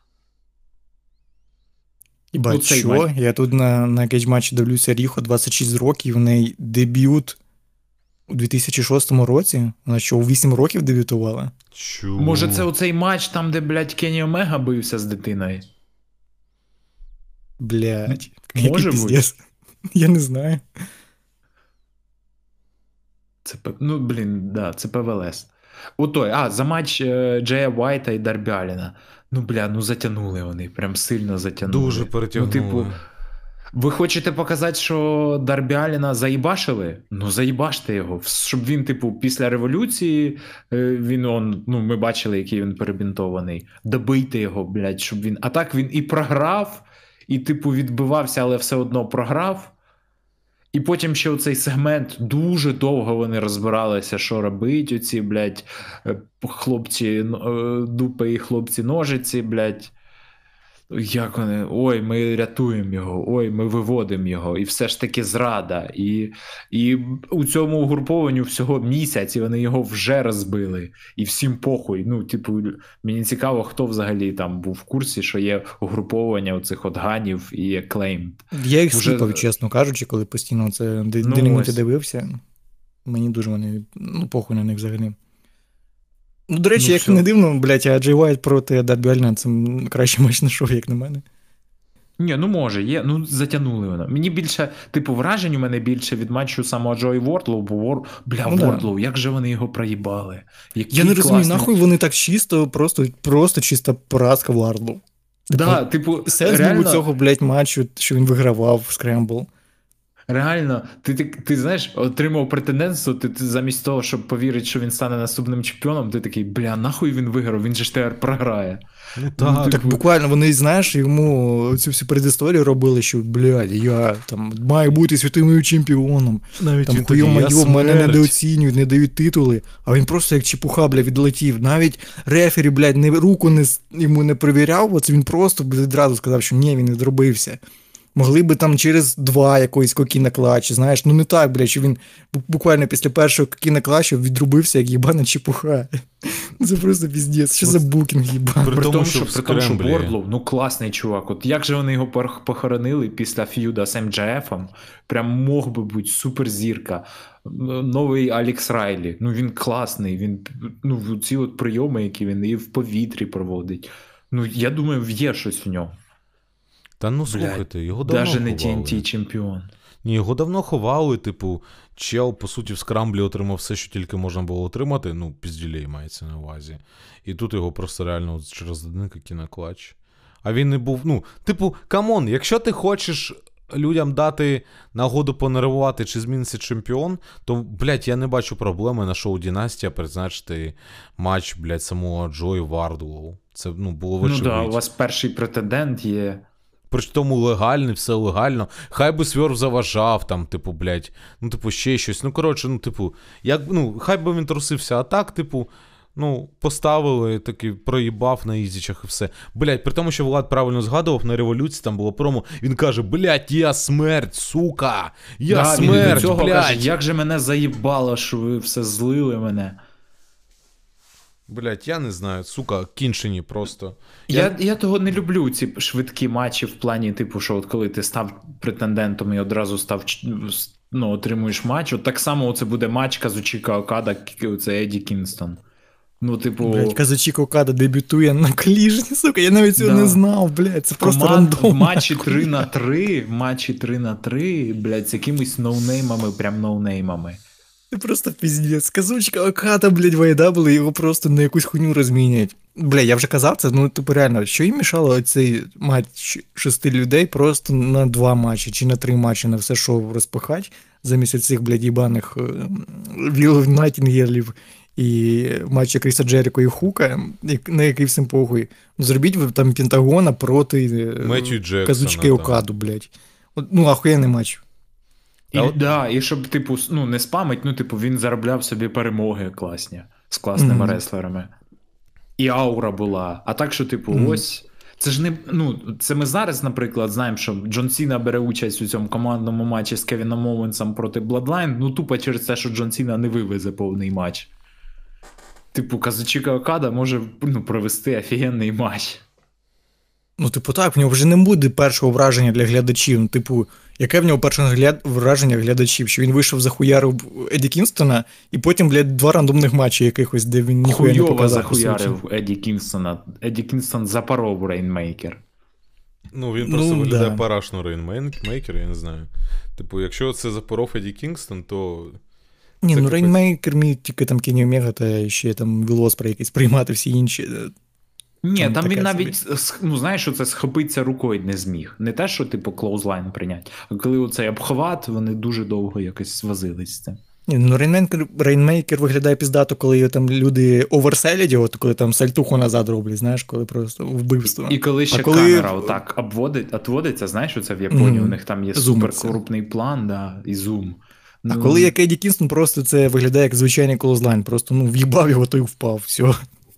Ібать, Ну, цей що? матч. Я тут на, на кейдж-матчі дивлюся Ріхо, двадцять шість років, в неї дебют у дві тисячі шостому році. Вона що, у вісім років дебютувала? Чу. Може, це оцей матч там, де, блядь, Кенні Омега бився з дитиною? Блядь, Може який бути. піздець. Я не знаю. Це, П- ну, блін, да, це ПВЛС. Отой, а, за матч е, Джея Уайта і Дарбі Аліна. Ну, бля, ну затягнули вони, прям сильно затягнули. Дуже перетягнули. Ну, типу, ви хочете показати, що Дарбі Аліна заїбашили? Ну, заїбаште його. Щоб він, типу, після революції, е, він, он, ну, ми бачили, який він перебінтований. Добийте його, блядь, щоб він... А так він і програв, і, типу, відбивався, але все одно програв. І потім ще оцей сегмент, дуже довго вони розбиралися, що робить оці, блядь, е, хлопці е, дупи і хлопці ножиці, блядь. Як вони, ой, ми рятуємо його, ой, ми виводимо його, і все ж таки зрада. І, і у цьому угрупованню всього місяць, і вони його вже розбили. І всім похуй. Ну, типу, мені цікаво, хто взагалі там був в курсі, що є угруповання оцих от ганів і Acclaimed. Я їх Уже- сліпав, чесно кажучи, коли постійно це Ну, динаміти ось. дивився. Мені дуже вони, ну, похуй на них взагалі. Ну, до речі, Ну, як все. не дивно, блядь, а Джей Уайт проти Дарбі Аліна – це кращий матч на шоу, як на мене. Ні, ну може, є, ну затягнули воно. Мені більше, типу, вражень у мене більше від матчу самого Джо і Вордлоу, бо Вор... бля, Ну, да. Вордлоу, як же вони його проїбали. Який Я не розумію, класний- нахуй вони так чисто, просто, просто чиста поразка Вардлоу. Да, типу, Сенс реально, був у цього, блядь, матчу, що він вигравав в скрембл. реально, ти, ти, ти знаєш, отримав претендентство, ти, ти замість того, щоб повірити, що він стане наступним чемпіоном, ти такий, бля, нахуй він виграв, він же ж тепер програє. Ну так. ти- Так буквально вони, знаєш, йому цю всю передісторію робили, що, блядь, я там маю бути святим чемпіоном. Навіть Там він такий, хуйо я майо, мене смерть. недооцінюють, не дають титули, а він просто як чепуха, бля, відлетів. Навіть рефері, блядь, не, руку не, с- йому не перевіряв, оце він просто блядь, одразу сказав, що ні, він не зробився. Могли би там через два якоїсь кокіна клатчі, знаєш, ну не так, блядь, що він бу- буквально після першого кокіна клатчу відрубився, як їбана чепуха. Це просто піздець, що за букінг їбан. При При тому, тому, що що, в при тому, що скремблі- Вордлоу, ну класний чувак. От як же вони його пох- похоронили після ф'юда з ем джей ефом? Прям мог би бути суперзірка. Новий Алекс Райлі. Ну він класний. Він, ну, ці от прийоми, які він і в повітрі проводить. Ну, я думаю, є щось в ньому. Та ну Блядь, слухайте, його давно Даже не ховали. ті ен ті чемпіон. Ні, його давно ховали, типу, чел, по суті, в скрамблі отримав все, що тільки можна було отримати, ну, пізділей мається на увазі. І тут його просто реально от через один кіноклач. А він не був, ну, типу, камон, якщо ти хочеш людям дати нагоду понервувати, чи зміниться чемпіон, то, блядь, я не бачу проблеми на шоу Дінастія призначити матч, блядь, самого Джо і Вардлоу. Це, ну, було вочевидь. Ну да, у вас перший претендент є. При тому легальний, все легально. Хай би Сверв заважав, там, типу, блядь, ну, типу, ще щось. Ну, коротше, ну, типу, як, ну, хай би він трусився, а так, типу, ну, поставили, такий, проїбав на ізічах і все. Блядь, при тому, що Влад правильно згадував, на революції там було промо, він каже, блядь, я смерть, сука, я да, смерть, він до цього блядь. каже, як же мене заїбало, що ви все злили мене. Блядь, я не знаю, сука, кінчені просто. Я, Я... я того не люблю, ці швидкі матчі в плані, типу, що от коли ти став претендентом і одразу став, ну, отримуєш матч, от так само це буде матч Казучіка Окада, це Еді Кінстон. Ну, типу... Блядь, Казучіка Окада дебютує на коліжні, сука, я навіть цього да. не знав, блядь, це просто Команд, рандом. В матчі три на три, в матчі три на три, блядь, з якимись ноунеймами, прям ноунеймами. Це просто піздець. Казучка Окада, блядь, в ей дабл ю, його просто на якусь хуйню розмінять. Бля, я вже казав це, ну, типу, реально, що їм мішало цей матч шести людей просто на два матчі, чи на три матчі на все шоу розпихати, замість цих, блядь, їбаних Віл Найтінгелів і матчі Кріса Джеріко і Хука, на який всім похуй. Зробіть там Пентагона проти Казучки Окаду, блядь. Ну, ахуєнний матч. І, от... да, і щоб, типу, ну, не спамить, ну, типу, він заробляв собі перемоги класні, з класними mm-hmm. реслерами. І аура була. А так, що, типу, mm-hmm. ось, це ж не, ну, це ми зараз, наприклад, знаємо, що Джон Сіна бере участь у цьому командному матчі з Кевіном Оуенсом проти Bloodline, ну, тупо через те, що Джон Сіна не вивезе повний матч. Типу, Казучіка Окада може, ну, провести офігенний матч. Ну, типу, так, в нього вже не буде першого враження для глядачів. Ну, типу, яке в нього перше гляд... враження глядачів? Що він вийшов захуярив Еді Кінстона, і потім, блядь, два рандомних матчі якихось, де він ніхуя не показав. Хуйово захуярив Еді Кінстона. Еді Кінстон запоров Рейнмейкер. Ну, він просто ну, виглядає да. парашно Рейнмейкер, я не знаю. Типу, якщо це запоров Еді Кінстон, то... Ні, це ну Рейнмейкер міг тільки там Кенні Омега та ще там Вілос про якісь приймати всі інші... Ні, там, там він навіть, собі. Ну, знаєш, що це схопитися рукою не зміг. Не те, що, типу, клоузлайн прийняти, а коли оцей обхват, вони дуже довго якось звозились з цим. Ні, ну, Рейнмейкер, Рейнмейкер виглядає піздато, коли там люди оверселять його, коли там сальтуху назад роблять, знаєш, коли просто вбивство. І коли ще коли... камера отак обводить, отводиться, знаєш, що це в Японії, mm, у них там є суперкрупний план, да, і зум. А ну... коли як Еді Кінстон, просто це виглядає як звичайний клоузлайн, просто, ну, в'їбав його, то й впав, все.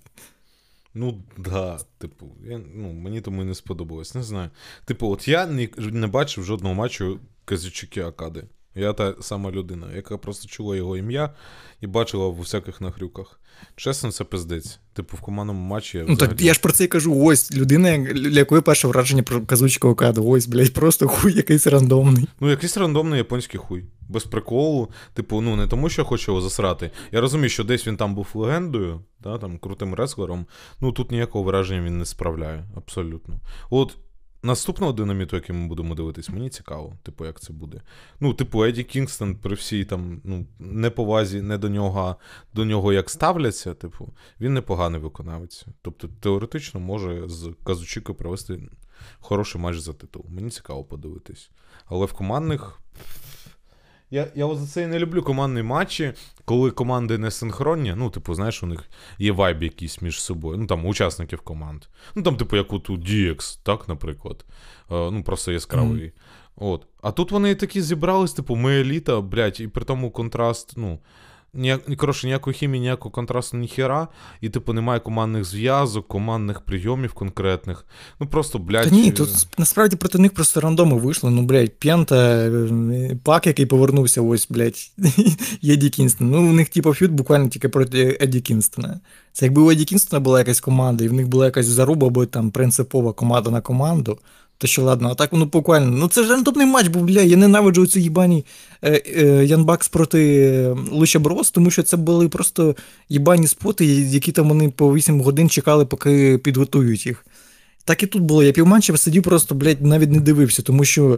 Ну, да, типу, я, ну, мені тому і не сподобалось, не знаю. Типу, от я не, не бачив жодного матчу Казучики Окади. Я та сама людина, яка просто чула його ім'я і бачила в усяких нахрюках. Чесно, це пиздець. Типу, в командному матчі я взагалі... Ну, так я ж про це і кажу, ось, людина, для якої перше враження про Казучика Окаду, ось, блядь, просто хуй якийсь рандомний. Ну, якийсь рандомний японський хуй. Без приколу, типу, ну, не тому, що я хочу його засрати. Я розумію, що десь він там був легендою, да, там, крутим реслером, ну, тут ніякого враження він не справляє, абсолютно. От, наступного динаміту, який ми будемо дивитись, мені цікаво, типу, як це буде. Ну, типу, Еді Кінстон при всій там, ну, неповазі, не до нього, до нього як ставляться, типу, він непоганий виконавець. Тобто, теоретично може з Казучикою провести хороший матч за титул. Мені цікаво подивитись. Але в командних... Я, я от за це і не люблю командні матчі, коли команди не синхронні, ну, типу, знаєш, у них є вайб якийсь між собою, ну, там, учасників команд. Ну, там, типу, як от у ді екс, так, наприклад. Е, ну, просто яскравий. Mm. От. А тут вони такі зібрались, типу, ми еліта, блядь, і при тому контраст, ну, ніяк, коротше, ніякої хімії, ніякого контрасту, ніхера, і, типу, немає командних зв'язок, командних прийомів конкретних. Ну, просто, блядь... Та ні, тут, насправді, проти них просто рандоми вийшло. Ну, блядь, Пента, Пак, який повернувся, ось, блядь, і Еді Кінстон. Ну, у них, типу, ф'ют буквально тільки проти Еді Кінстона. Це якби у Еді Кінстона була якась команда, і в них була якась заруба, або там принципова команда на команду, то що ладно, а так воно буквально, ну це ж рандомний матч був, бля, я ненавиджу цю їбані е, е, Ян Бакс проти Луча Брос, тому що це були просто їбані споти, які там вони по вісім годин чекали, поки підготують їх. Так і тут було, я півматча сидів просто, блядь, навіть не дивився, тому що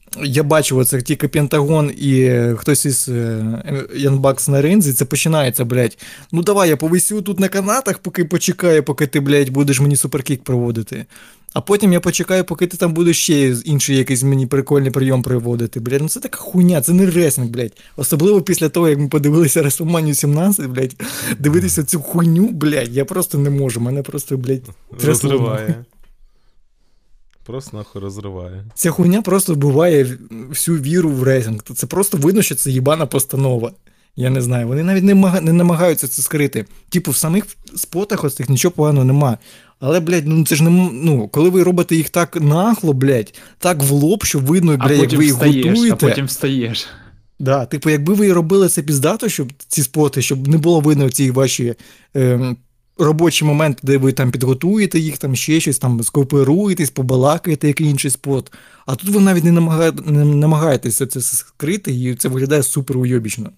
я бачив оце тільки Пентагон і хтось із Янбакс на ринзі, це починається, блядь. Ну давай, я повисю тут на канатах, поки почекаю, поки ти, блядь, будеш мені суперкік проводити. А потім я почекаю, поки ти там будеш ще інший якийсь мені прикольний прийом проводити, блядь. Ну це така хуйня, це не реслінг, блядь. Особливо після того, як ми подивилися WrestleMania сімнадцять, блядь, дивитися цю хуйню, блядь, я просто не можу, мене просто, блядь, трясло. Розриває. Просто нахуй розриває. Ця хуйня просто вбиває всю віру в рейтинг. Це просто видно, що це їбана постанова. Я не знаю, вони навіть не, мага... не намагаються це скрити. Типу, в самих спотах ось цих нічого поганого нема. Але, блядь, ну це ж не... Ну, коли ви робите їх так нагло, блядь, так в лоб, що видно, блядь, як ви їх встаєш, готуєте. А потім встаєш. Да, типу, якби ви робили це піздато, щоб ці споти, щоб не було видно ці ваші... Е... робочі моменти, де ви там підготуєте їх, там ще щось, там скооперуєтесь, побалакаєте, який інший спот. А тут ви навіть не, намагає, не намагаєтеся це скрити, і це виглядає супер уйобічно.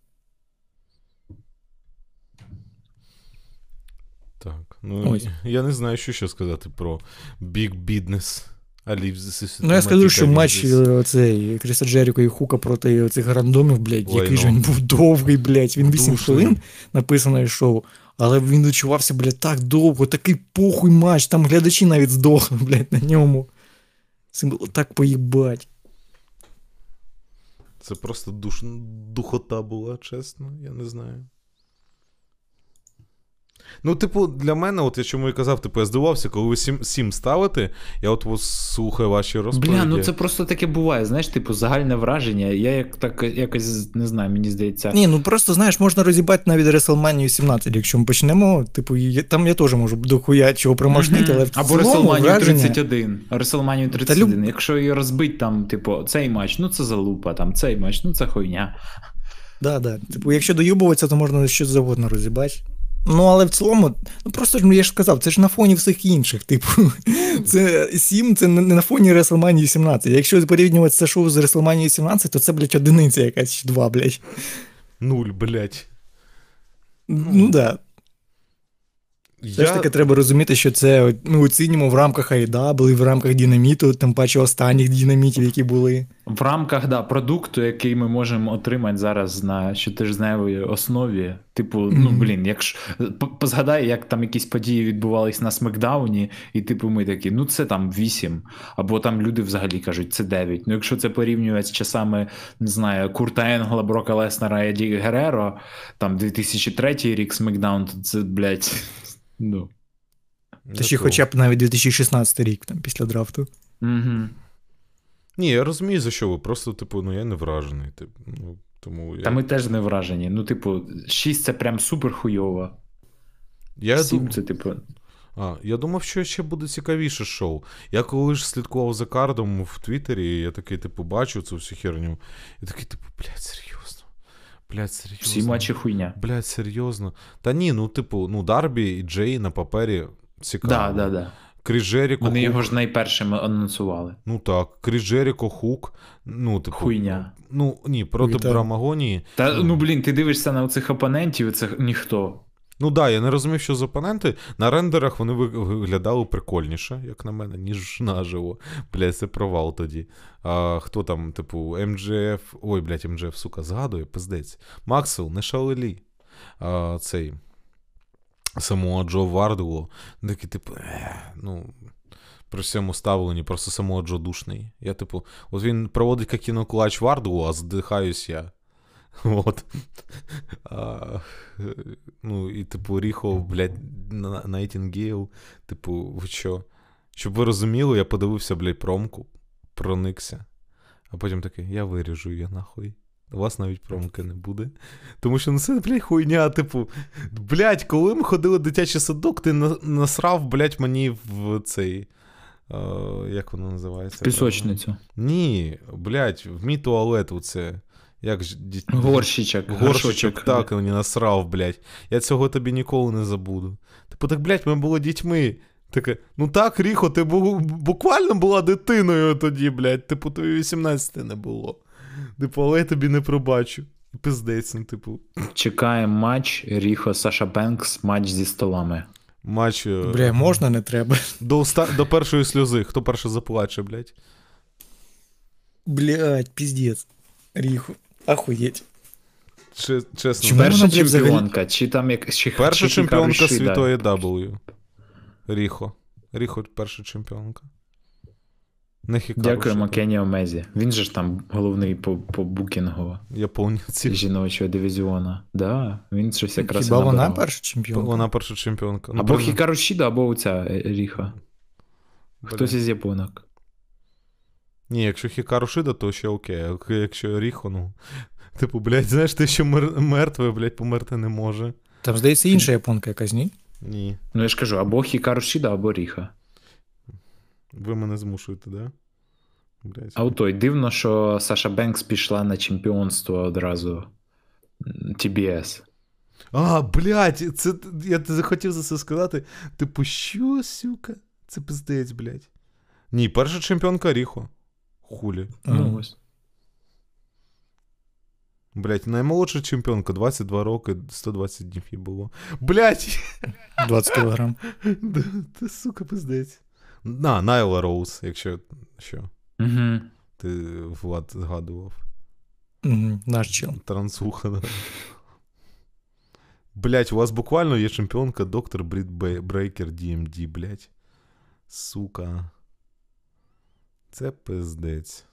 Так, ну Ось. Я не знаю, що ще сказати про Big Business. Ну я скажу, що матч оцей Кріса Джеріко і Хука проти цих рандомів, блядь, Ой, який ну. ж він був довгий, блядь, він вісім хвилин написано шоу. Але він відчувався, блядь, так довго, такий похуй матч, там глядачі навіть здохли, блядь, на ньому. Це було так поїбать. Це просто душ... духота була, чесно, я не знаю. Ну, типу, для мене, от я чому і казав, типу, я здивувався, коли ви сім, сім ставите, я от, от слухаю ваші розповіді. Бля, ну це просто таке буває, знаєш, типу, загальне враження, я як так якось, не знаю, мені здається. Ні, ну просто, знаєш, можна розібати навіть WrestleMania сімнадцять, якщо ми почнемо, типу, я, там я теж можу дохуя чого промашнити, mm-hmm. але в Або цілому WrestleMania враження... тридцять один, WrestleMania тридцять один, люб... якщо її розбить, там, типу, цей матч, ну це залупа, там, цей матч, ну це хуйня. Да, да, типу, якщо доюбуватися, то можна щось завгодно розібати. Ну, але в цілому, ну просто ж, я ж сказав, це ж на фоні всіх інших, типу, це сім, це не на фоні WrestleMania сімнадцять. Якщо порівнювати це шоу з WrestleMania сімнадцять, то це, блядь, одиниця якась, чи два, блядь. Нуль, блядь. Ну, да. Все я... ж таки треба розуміти, що це ми оцінюємо в рамках ей дабл ю, в рамках Дінаміту, тим паче останніх Дінамітів, які були. В рамках, да, продукту, який ми можемо отримати зараз на щотижневій основі. Типу, mm-hmm. ну, блін, якщо... Позгадай, як там якісь події відбувались на Смекдауні, і типу ми такі, ну це там вісім, або там люди взагалі кажуть, це дев'ять. Ну якщо це порівнювати з часами, не знаю, Курта Енгла, Брока Леснера, Еді Герреро, там дві тисячі третій рік Смекдаун, то це, блядь... Ну. Та ще хоча б навіть дві тисячі шістнадцятий рік, там, після драфту. Угу. Ні, я розумію, за що ви. Просто, типу, ну я не вражений. Типу, ну, тому я... Та ми теж не вражені. Ну, типу, шість це прям супер хуйово. Я сім дум... це, типу... А, я думав, що ще буде цікавіше шоу. Я коли ж слідкував за кардом в Твіттері, я такий, типу, бачу цю всю херню. І такий, типу, блядь, серйозно. Блядь, серйозно. Всі матчі хуйня. Блядь, серйозно. Та ні, ну, типу, ну, Дарбі і Джей на папері цікаво. Да, да, да. Кріс Джеріко, Вони Хук. його ж найпершими анонсували. Ну так, Кріс Джеріко, Хук. Ну, типу, хуйня. Ну, ні, проти Вітаю. Брамагонії. Та, ну, блін, ти дивишся на оцих опонентів, це ніхто. Ну так, да, я не розумів, що за опоненти. На рендерах вони виглядали прикольніше, як на мене, ніж наживо. Блядь, це провал тоді. А хто там, типу, ем джей еф... Ой, блядь, ем джей еф, сука, згадує, пиздець. Максвелл, не Шаолі. А, цей... Самуа Джо Вардуло. Такий, типу, е, ну... При всьому ставленні, просто Самуа Джо душний. Я, типу, от він проводить як кіноклач Вардуло, а задихаюсь я. Вот. А, ну, і, типу, Ріхо, блядь, Найтінгейл. Типу, ви що? Щоб ви розуміли, я подивився, блядь, промку, проникся. А потім такий, я виріжу її, нахуй. У вас навіть промки не буде. Тому що, ну, це, блядь, хуйня, типу, блядь, коли ми ходили в дитячий садок, ти насрав, блядь, мені в цей... Uh, як воно називається? Пісочницю. Ні, блядь, в мій туалет оце. Як ж... Горщичок. Горщичок, так, мені насрав, блядь. Я цього тобі ніколи не забуду. Типу, так, блядь, ми були дітьми. Таке, ну так, Ріхо, ти бу... буквально була дитиною тоді, блядь. Типу, тобі вісімнадцяти не було. Типу, але я тобі не пробачу. Пиздець, ну, типу. Чекаємо матч Ріхо Саша Бенкс, матч зі столами. Матч... Бля, можна, не треба. До, уста... До першої сльози. Хто перший заплаче, блядь? Блядь, піздець. Ріхо. Ахуєть. Ч- чесно. Чому Перша вона, блядь, взагалі- чемпіонка, чи там як чи, Перша чи чемпіонка Хікару Шіда? світу ей дабл ю. Ріхо. Ріхо перша чемпіонка. Не Хікару Дякуємо Шіда. Кені Омезі. Він же ж там головний по, по букінгу Японці. жіночого дивізіону. Да, він щось якраз Хіба і вона набирав. перша чемпіонка? Вона перша чемпіонка. Ну, Або правильно. Хікару Шіда, або оця е, Ріха. Хтось Блін. із японок. Ні, якщо Хікару Шида, то ще окей. А якщо Ріхо, ну... Типу, блядь, знаєш, ти ще мер... мертвий, блядь, померти не може. Там, здається, інша японка якась, ні? Ні. Ну я ж кажу, або Хікару Шіда, або Ріха. Ви мене змушуєте, да? Блядь. А от той, дивно, що Саша Бенкс пішла на чемпіонство одразу Ті Бі Ес. А, блядь, це... Я ти захотів за це сказати. Типу, що, сука? Це пиздець, блядь. Ні, перша чемпіонка Ріхо. Хулі. Ну ось. Блядь, наймолодша чемпіонка, двадцять два роки, сто двадцять днів їй було. Блядь! двадцять кілограм. Ти, сука, пиздець. На, Найла Роуз, якщо що. Угу. Ти, Влад, згадував. Угу, наш чел. Трансуха, да. Блядь, у вас буквально є чемпіонка доктор Брід Брейкер Ді Ем Ді, блядь. Сука. Це пиздець.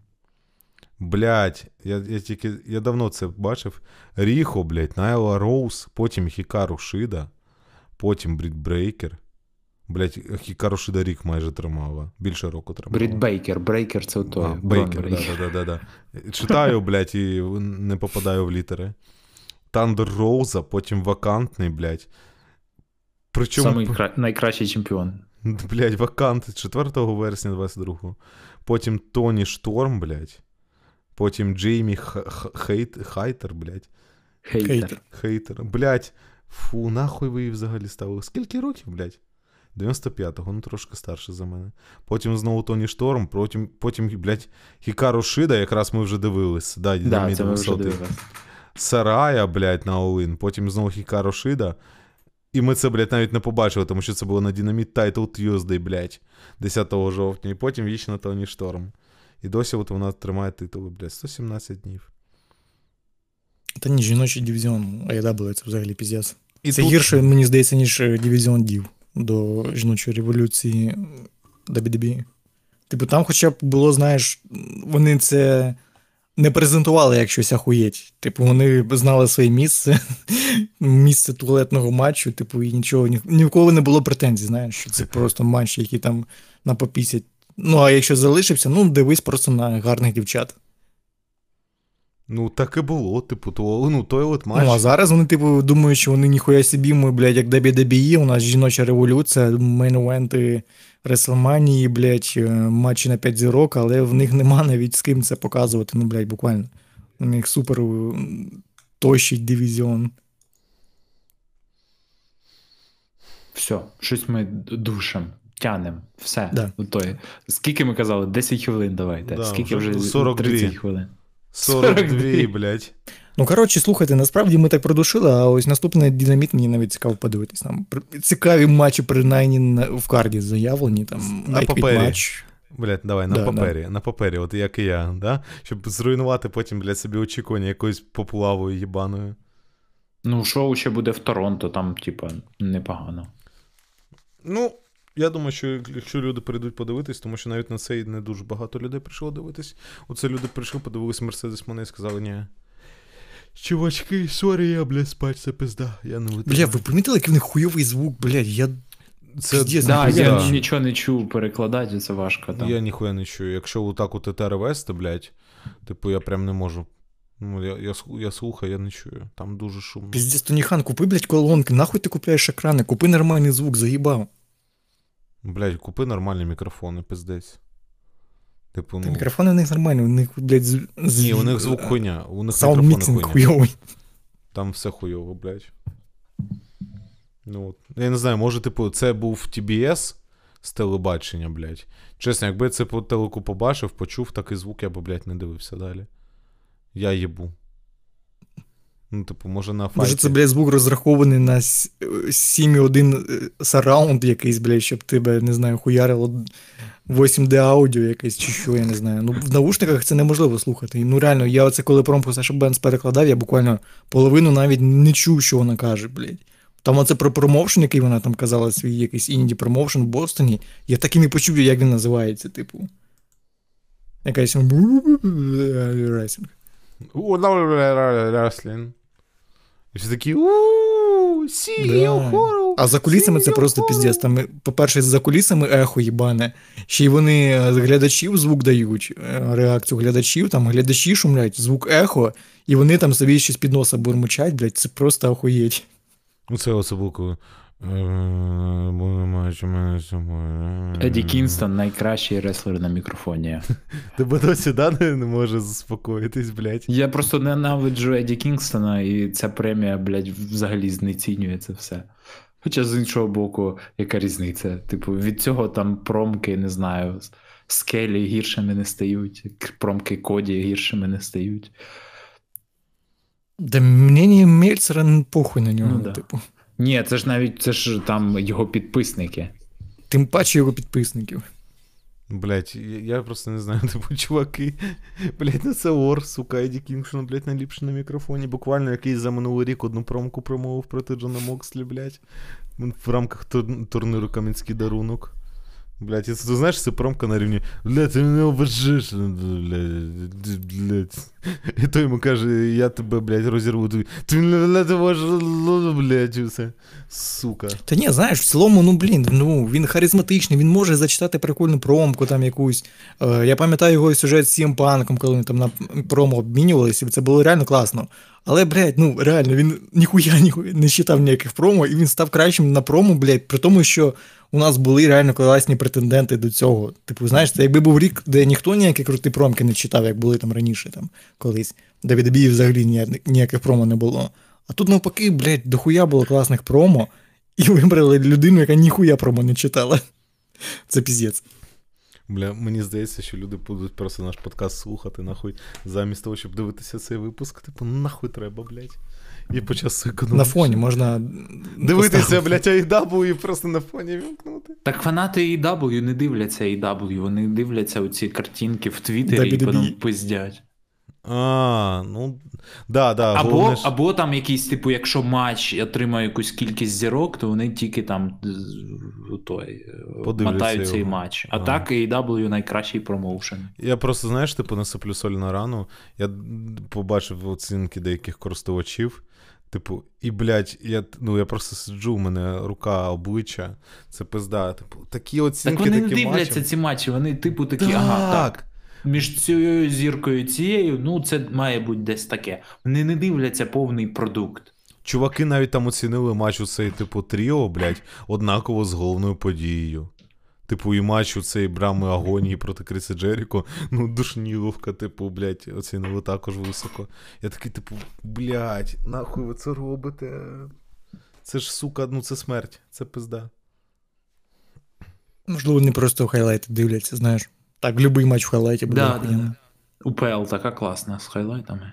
Блядь, я, я тільки, я давно це бачив. Ріхо, блядь, Найла Роуз, потім Хікару Шида, потім Брід Брейкер. Блядь, Хікару Шида рік майже тримала. Більше року тримала. Брід Бейкер. Брейкер це той. А, Бейкер, да, да, да, да. Читаю, блядь, і не попадаю в літери. Тандер Роуза, потім вакантний, блядь. Причому, Самий кра... найкращий чемпіон. блядь, вакант четвертого вересня двадцять другого. Потім Тоні Шторм, блядь. Потім Джеймі Х... Х... Хейт... Хайтер, блядь. Хейтер. Хейтер. Хейтер. Блядь, фу, нахуй ви її взагалі ставили? Скільки років, блядь? дев'яносто п'ятого, ну трошки старше за мене. Потім знову Тоні Шторм, потім, потім блядь, Хікару Шида, якраз ми вже дивились. Да, Да, це ми вже дивилися. Сарая, блядь, на All-In, потім знову Хікару Шида. І ми це, блядь, навіть не побачили, тому що це було на Dynamite Title Tuesday, блядь, десятого жовтня. І потім вічно Тоні Шторм. І досі от вона тримає титули, блядь, сто сімнадцять днів. Та ні, жіночий дивізіон ей дабл ю це взагалі піздець. І Це тут... гірше, мені здається, ніж дивізіон Дів до жіночої революції дабл ю дабл ю і. Типу, там хоча б було, знаєш, вони це не презентували як щось ахуєть. Типу, вони знали своє місце, місце туалетного матчу, типу, і нічого, ні, ні в кого не було претензій, знаєш, що це просто матч, який там напопісять. Ну, а якщо залишився, ну, дивись просто на гарних дівчат. Ну, так і було, типу, то, ну, той от матч. Ну, а зараз вони, типу, думають, що вони ніхуя собі, ми, блядь, як дабл ю дабл ю і, у нас жіноча революція, мейн-евенти Реслманії, блядь, матчі на п'ять зірок, але в них нема навіть з ким це показувати, ну, блядь, буквально. У них супер тощий дивізіон. Все, щось ми душем, тянем, все. Да. Той. Скільки ми казали? десять хвилин давайте. Да, Скільки вже вже? сорок дві. тридцять хвилин. сорок два, сорок два. блядь. Ну, коротше, слухайте, насправді ми так продушили, а ось наступний динаміт мені навіть цікаво подивитись. Там цікаві матчі, принаймні, на- в карді заявлені, там, На I Quit папері. матч. Блядь, давай, на Да, папері, на папері, от як і я, да? Щоб зруйнувати потім, блядь, собі очікування якоюсь поплавою їбаною. Ну, шоу ще буде в Торонто, там, типа, непогано. Ну, я думаю, що якщо люди прийдуть подивитись, тому що навіть на цей не дуже багато людей прийшло дивитись. Оце люди прийшли, подивились Мерседес Моне і сказали, ні. Чувачки, сорі, я, блядь, спать, це пизда. Я не витримаю. Бля, ви помітили, який в них хуйовий звук, блядь, я... Це, пиздець, Да, ніхуя я не- нічого не чув, перекладати, це важко. Там. Я ніхуя не чую. Якщо отак от етер вести, блядь, типу, я прям не можу. Ну, я, я, слу- я слухаю, я не чую. Там дуже шумно. Піздець, Тоніхан, купи, блядь, колонки, нахуй ти купляєш екрани, купи нормальний звук, заїбав. Блядь, купи нормальні мікрофони, пиздець. Типу, Та ну... мікрофони в них нормальні, у них, блядь, з... з- Ні, у них звук хуйня. У них саунд-міксинг мікрофони хуйня. хуйовий. Там все хуйово, блядь. Ну, от. Я не знаю, може, типу, це був Ті Бі Ес з телебачення, блядь. Чесно, якби я це по телеку побачив, почув такий звук, я б, блядь, не дивився далі. Я їбу. Ну, типу, може на файті. Може це, блядь, звук розрахований на сім і один сараунд якийсь, блядь, щоб тебе, не знаю, хуярило вісім ді аудіо якесь чи що, я не знаю. Ну, в наушниках це неможливо слухати. Ну, реально, я оце коли промку Саша Бенц перекладав, я буквально половину навіть не чув, що вона каже, блядь. Там оце про промоушен, який вона там казала, свій якийсь інді-промоушен в Бостоні, я так і не почув, як він називається, типу. Якась ресінг. Реслінг. І всі такі ууу, сіо, хору. А за кулісами це просто піздець. Там, по-перше, за кулісами ехо їбане. Ще й вони глядачів звук дають, реакцію глядачів, там глядачі шумлять, звук ехо, і вони там собі щось під носа бурмочать, блядь, це просто охуєть. Ну це оце було коли... Еді Кінстон найкращий реслер на мікрофоні. Тебе досі да, не може заспокоїтись, блядь. Я просто ненавиджу Еді Кінгстона, і ця премія, блядь, взагалі знецінює це все. Хоча з іншого боку, яка різниця? Типу, від цього там промки, не знаю, скелі гіршими не стають, промки Коді гіршими не стають. Да мені Мельцера похуй на нього, Ну, да. типу. Ні, це ж навіть, це ж там його підписники. Тим паче його підписників. Блять, я, я просто не знаю, типу, чуваки, блять, ну це ор, сука, Еді Кінгстон, блять, найліпше на мікрофоні. Буквально якийсь за минулий рік одну промку промовив проти Джона Мокслі, блять, в рамках тур- турніру Кам'янський дарунок. Блять, і ти знаєш, це промка на рівні, блять, ти мене обожиш, блять, блять. І той йому каже, я тебе, блять, розірву, ти мене обожиш, блять, і все, сука. Та ні, знаєш, в цілому, ну, блін, ну, він харизматичний, він може зачитати прикольну промку там якусь. Е, я пам'ятаю його сюжет з Сі Ем Панком, коли вони там на промо обмінювалися, і це було реально класно. Але, блядь, ну, реально, він ніхуя, ніхуя не читав ніяких промо, і він став кращим на промо, блядь, при тому, що у нас були реально класні претенденти до цього. Типу, знаєш, це якби був рік, де ніхто ніякі круті промки не читав, як були там раніше, там, колись. Де від Бі взагалі ніяких промо не було. А тут навпаки, блядь, дохуя було класних промо, і вибрали людину, яка ніхуя промо не читала. Це піздець. Бля, мені здається, що люди будуть просто наш подкаст слухати, нахуй, замість того, щоб дивитися цей випуск, типу, нахуй треба, блядь. І по часу економічно. На фоні можна дивитися, блядь, ей дабл ю і просто на фоні вімкнути. Так фанати ей дабл ю не дивляться ей дабл ю, вони дивляться оці картинки в Твіттері і потім пиздять. А, ну, да, да. Або, головне ж... або там якийсь, типу, якщо матч отримає якусь кількість зірок, то вони тільки там той, мотають цей матч. А, а так ей дабл ю найкращий промоушен. Я просто, знаєш, типу, насиплю соль на рану. Я побачив оцінки деяких користувачів. Типу, і, блядь, я, ну, я просто сиджу, у мене рука, обличчя, це пизда. Типу, такі оцінки, так вони такі не дивляться матчі. ці матчі, вони, типу, такі, так. ага, так. Між цією зіркою і цією, ну, це має бути десь таке. Вони не дивляться повний продукт. Чуваки навіть там оцінили матч у цей, типу, тріо, блядь, однаково з головною подією. Типу, і матч у цей Брами Агонії проти Кріса Джеріко, ну, душніловка, типу, блядь, оцінили також високо. Я такий, типу, блядь, нахуй ви це робите? Це ж, сука, ну, це смерть, це пизда. Можливо, вони просто хайлайти дивляться, знаєш. Так, будь-який матч в хайлайті буде. Да, да. УПЛ така класна, з хайлайтами.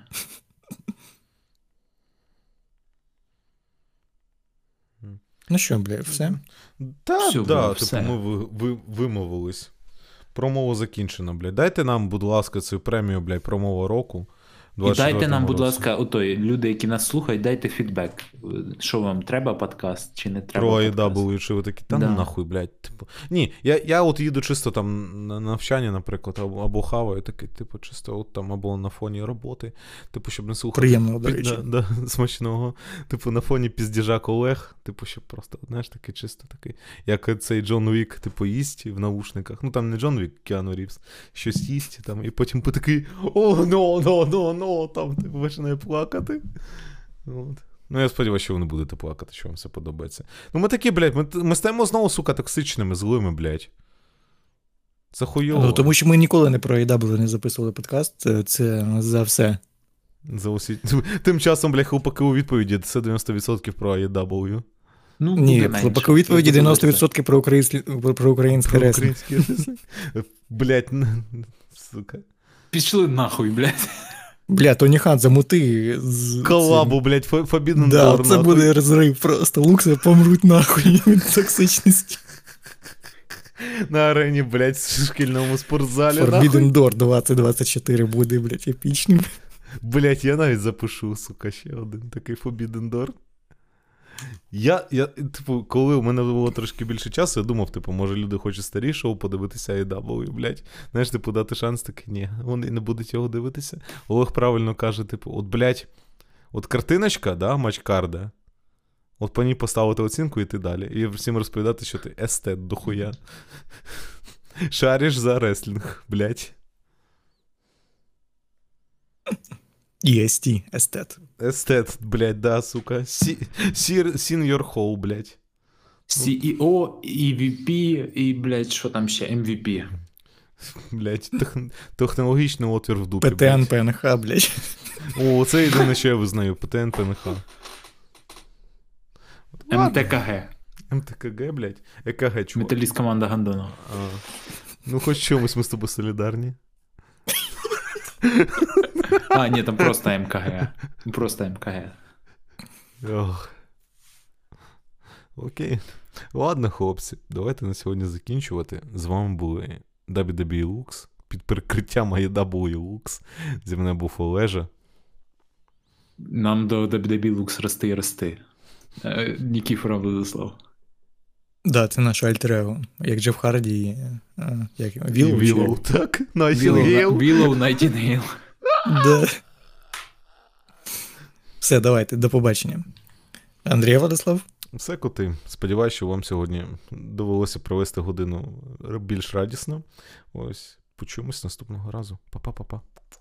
Ну що, бля, все? Так, все, да, бля, типу, все. ми ви, ви, вимовились. Промова закінчена, блядь. Дайте нам, будь ласка, цю премію, блядь, промова року. І дайте нам, будь ласка, отой, люди, які нас слухають, дайте фідбек. Що вам, треба подкаст чи не треба Про ей подкаст? дабл ю, чи ви такі, та Да. ну нахуй, блядь. Типу. Ні, я, я от їду чисто там на навчання, наприклад, або, або хаваю, такий, типу, чисто от там, або на фоні роботи, типу, щоб не слухати. Приємного, до речі. Да, да, смачного. Типу, на фоні піздіжа колег, типу, щоб просто, знаєш, такий чисто такий, як цей Джон Вік, типу, їсть в наушниках. Ну, там не Джон Вік, Кіану Рівз, щось їсть, там, і потім по такий, о, но, но, но, но, там, типу, починає плакати. От. Ну, я сподіваюся, що ви не будете плакати, що вам все подобається. Ну, ми такі, блядь, ми, ми стаємо знову, сука, токсичними, злими, блядь. Це хуйово. Ну, тому що ми ніколи не про ей дабл ю не записували подкаст, це за все. За усі... Тим часом, блядь, хлопаки у відповіді, це дев'яносто відсотків про ей дабл ю. Ну, Ні, буде менше. хлопаки у відповіді дев'яносто відсотків про український, про український Про реслінг. український реслінг. Блядь, сука. Пішли нахуй, блядь. Бля, Тоні Хан, замути з... Колабу, блядь, Forbidden Да, Door. це буде розрив просто. Лукси помруть нахуй від токсичності. на арені, блядь, в шкільному спортзалі. Forbidden Door двадцять двадцять чотири буде, блядь, епічним. Блядь, я навіть запишу, сука, ще один такий Forbidden Door. Я, я, типу, коли у мене було трошки більше часу, я думав, типу, може люди хочуть старі шоу подивитися ей дабл ю, блядь. Знаєш, типу, дати шанс, такий, ні, вони не будуть його дивитися. Олег правильно каже, типу, от, блядь, от картиночка, да, матчкарда, от по ній поставити оцінку і йти далі. І всім розповідати, що ти естет дохуя. Шариш за реслінг, блядь. і ес ті, естет. Естет, блядь, да, сука. Сі, сір, сін your hole, блядь. сі і о, і ві пі, і, блядь, що там ще, ем ві пі. Блядь, тех, технологічний отвір в дупі. пі те ен пе ен ха, блядь. О, це єдине, що я визнаю. пі те ен пе ен ха. ем те ка ге. ем те ка ге, блядь. е ка ге, чувак. Металіст команда Гандона. А, ну, хоч чомусь ми з тобою солідарні. А, ні, там просто ем ка ге. Просто ем ка ге. Ох. Окей. Ладно, хлопці, давайте на сьогодні закінчувати. З вами були дабл ю дабл ю і Lux під прикриттям ей дабл ю Lux. Зі мене був Олежа. Нам до дабл ю дабл ю і Lux рости і рости. Е, Нікіфоров Владислав. Да, це наш альтер-его. Як Джеф Харді, а, як його, Віллоу. Віллоу, так? Найтінгейл. Віллоу Найтінгейл. Да. Все, давайте, до побачення. Андрій Владислав? Все, коти. Сподіваюсь, що вам сьогодні довелося провести годину більш радісно. Ось, почуємось наступного разу. Па-па-па-па.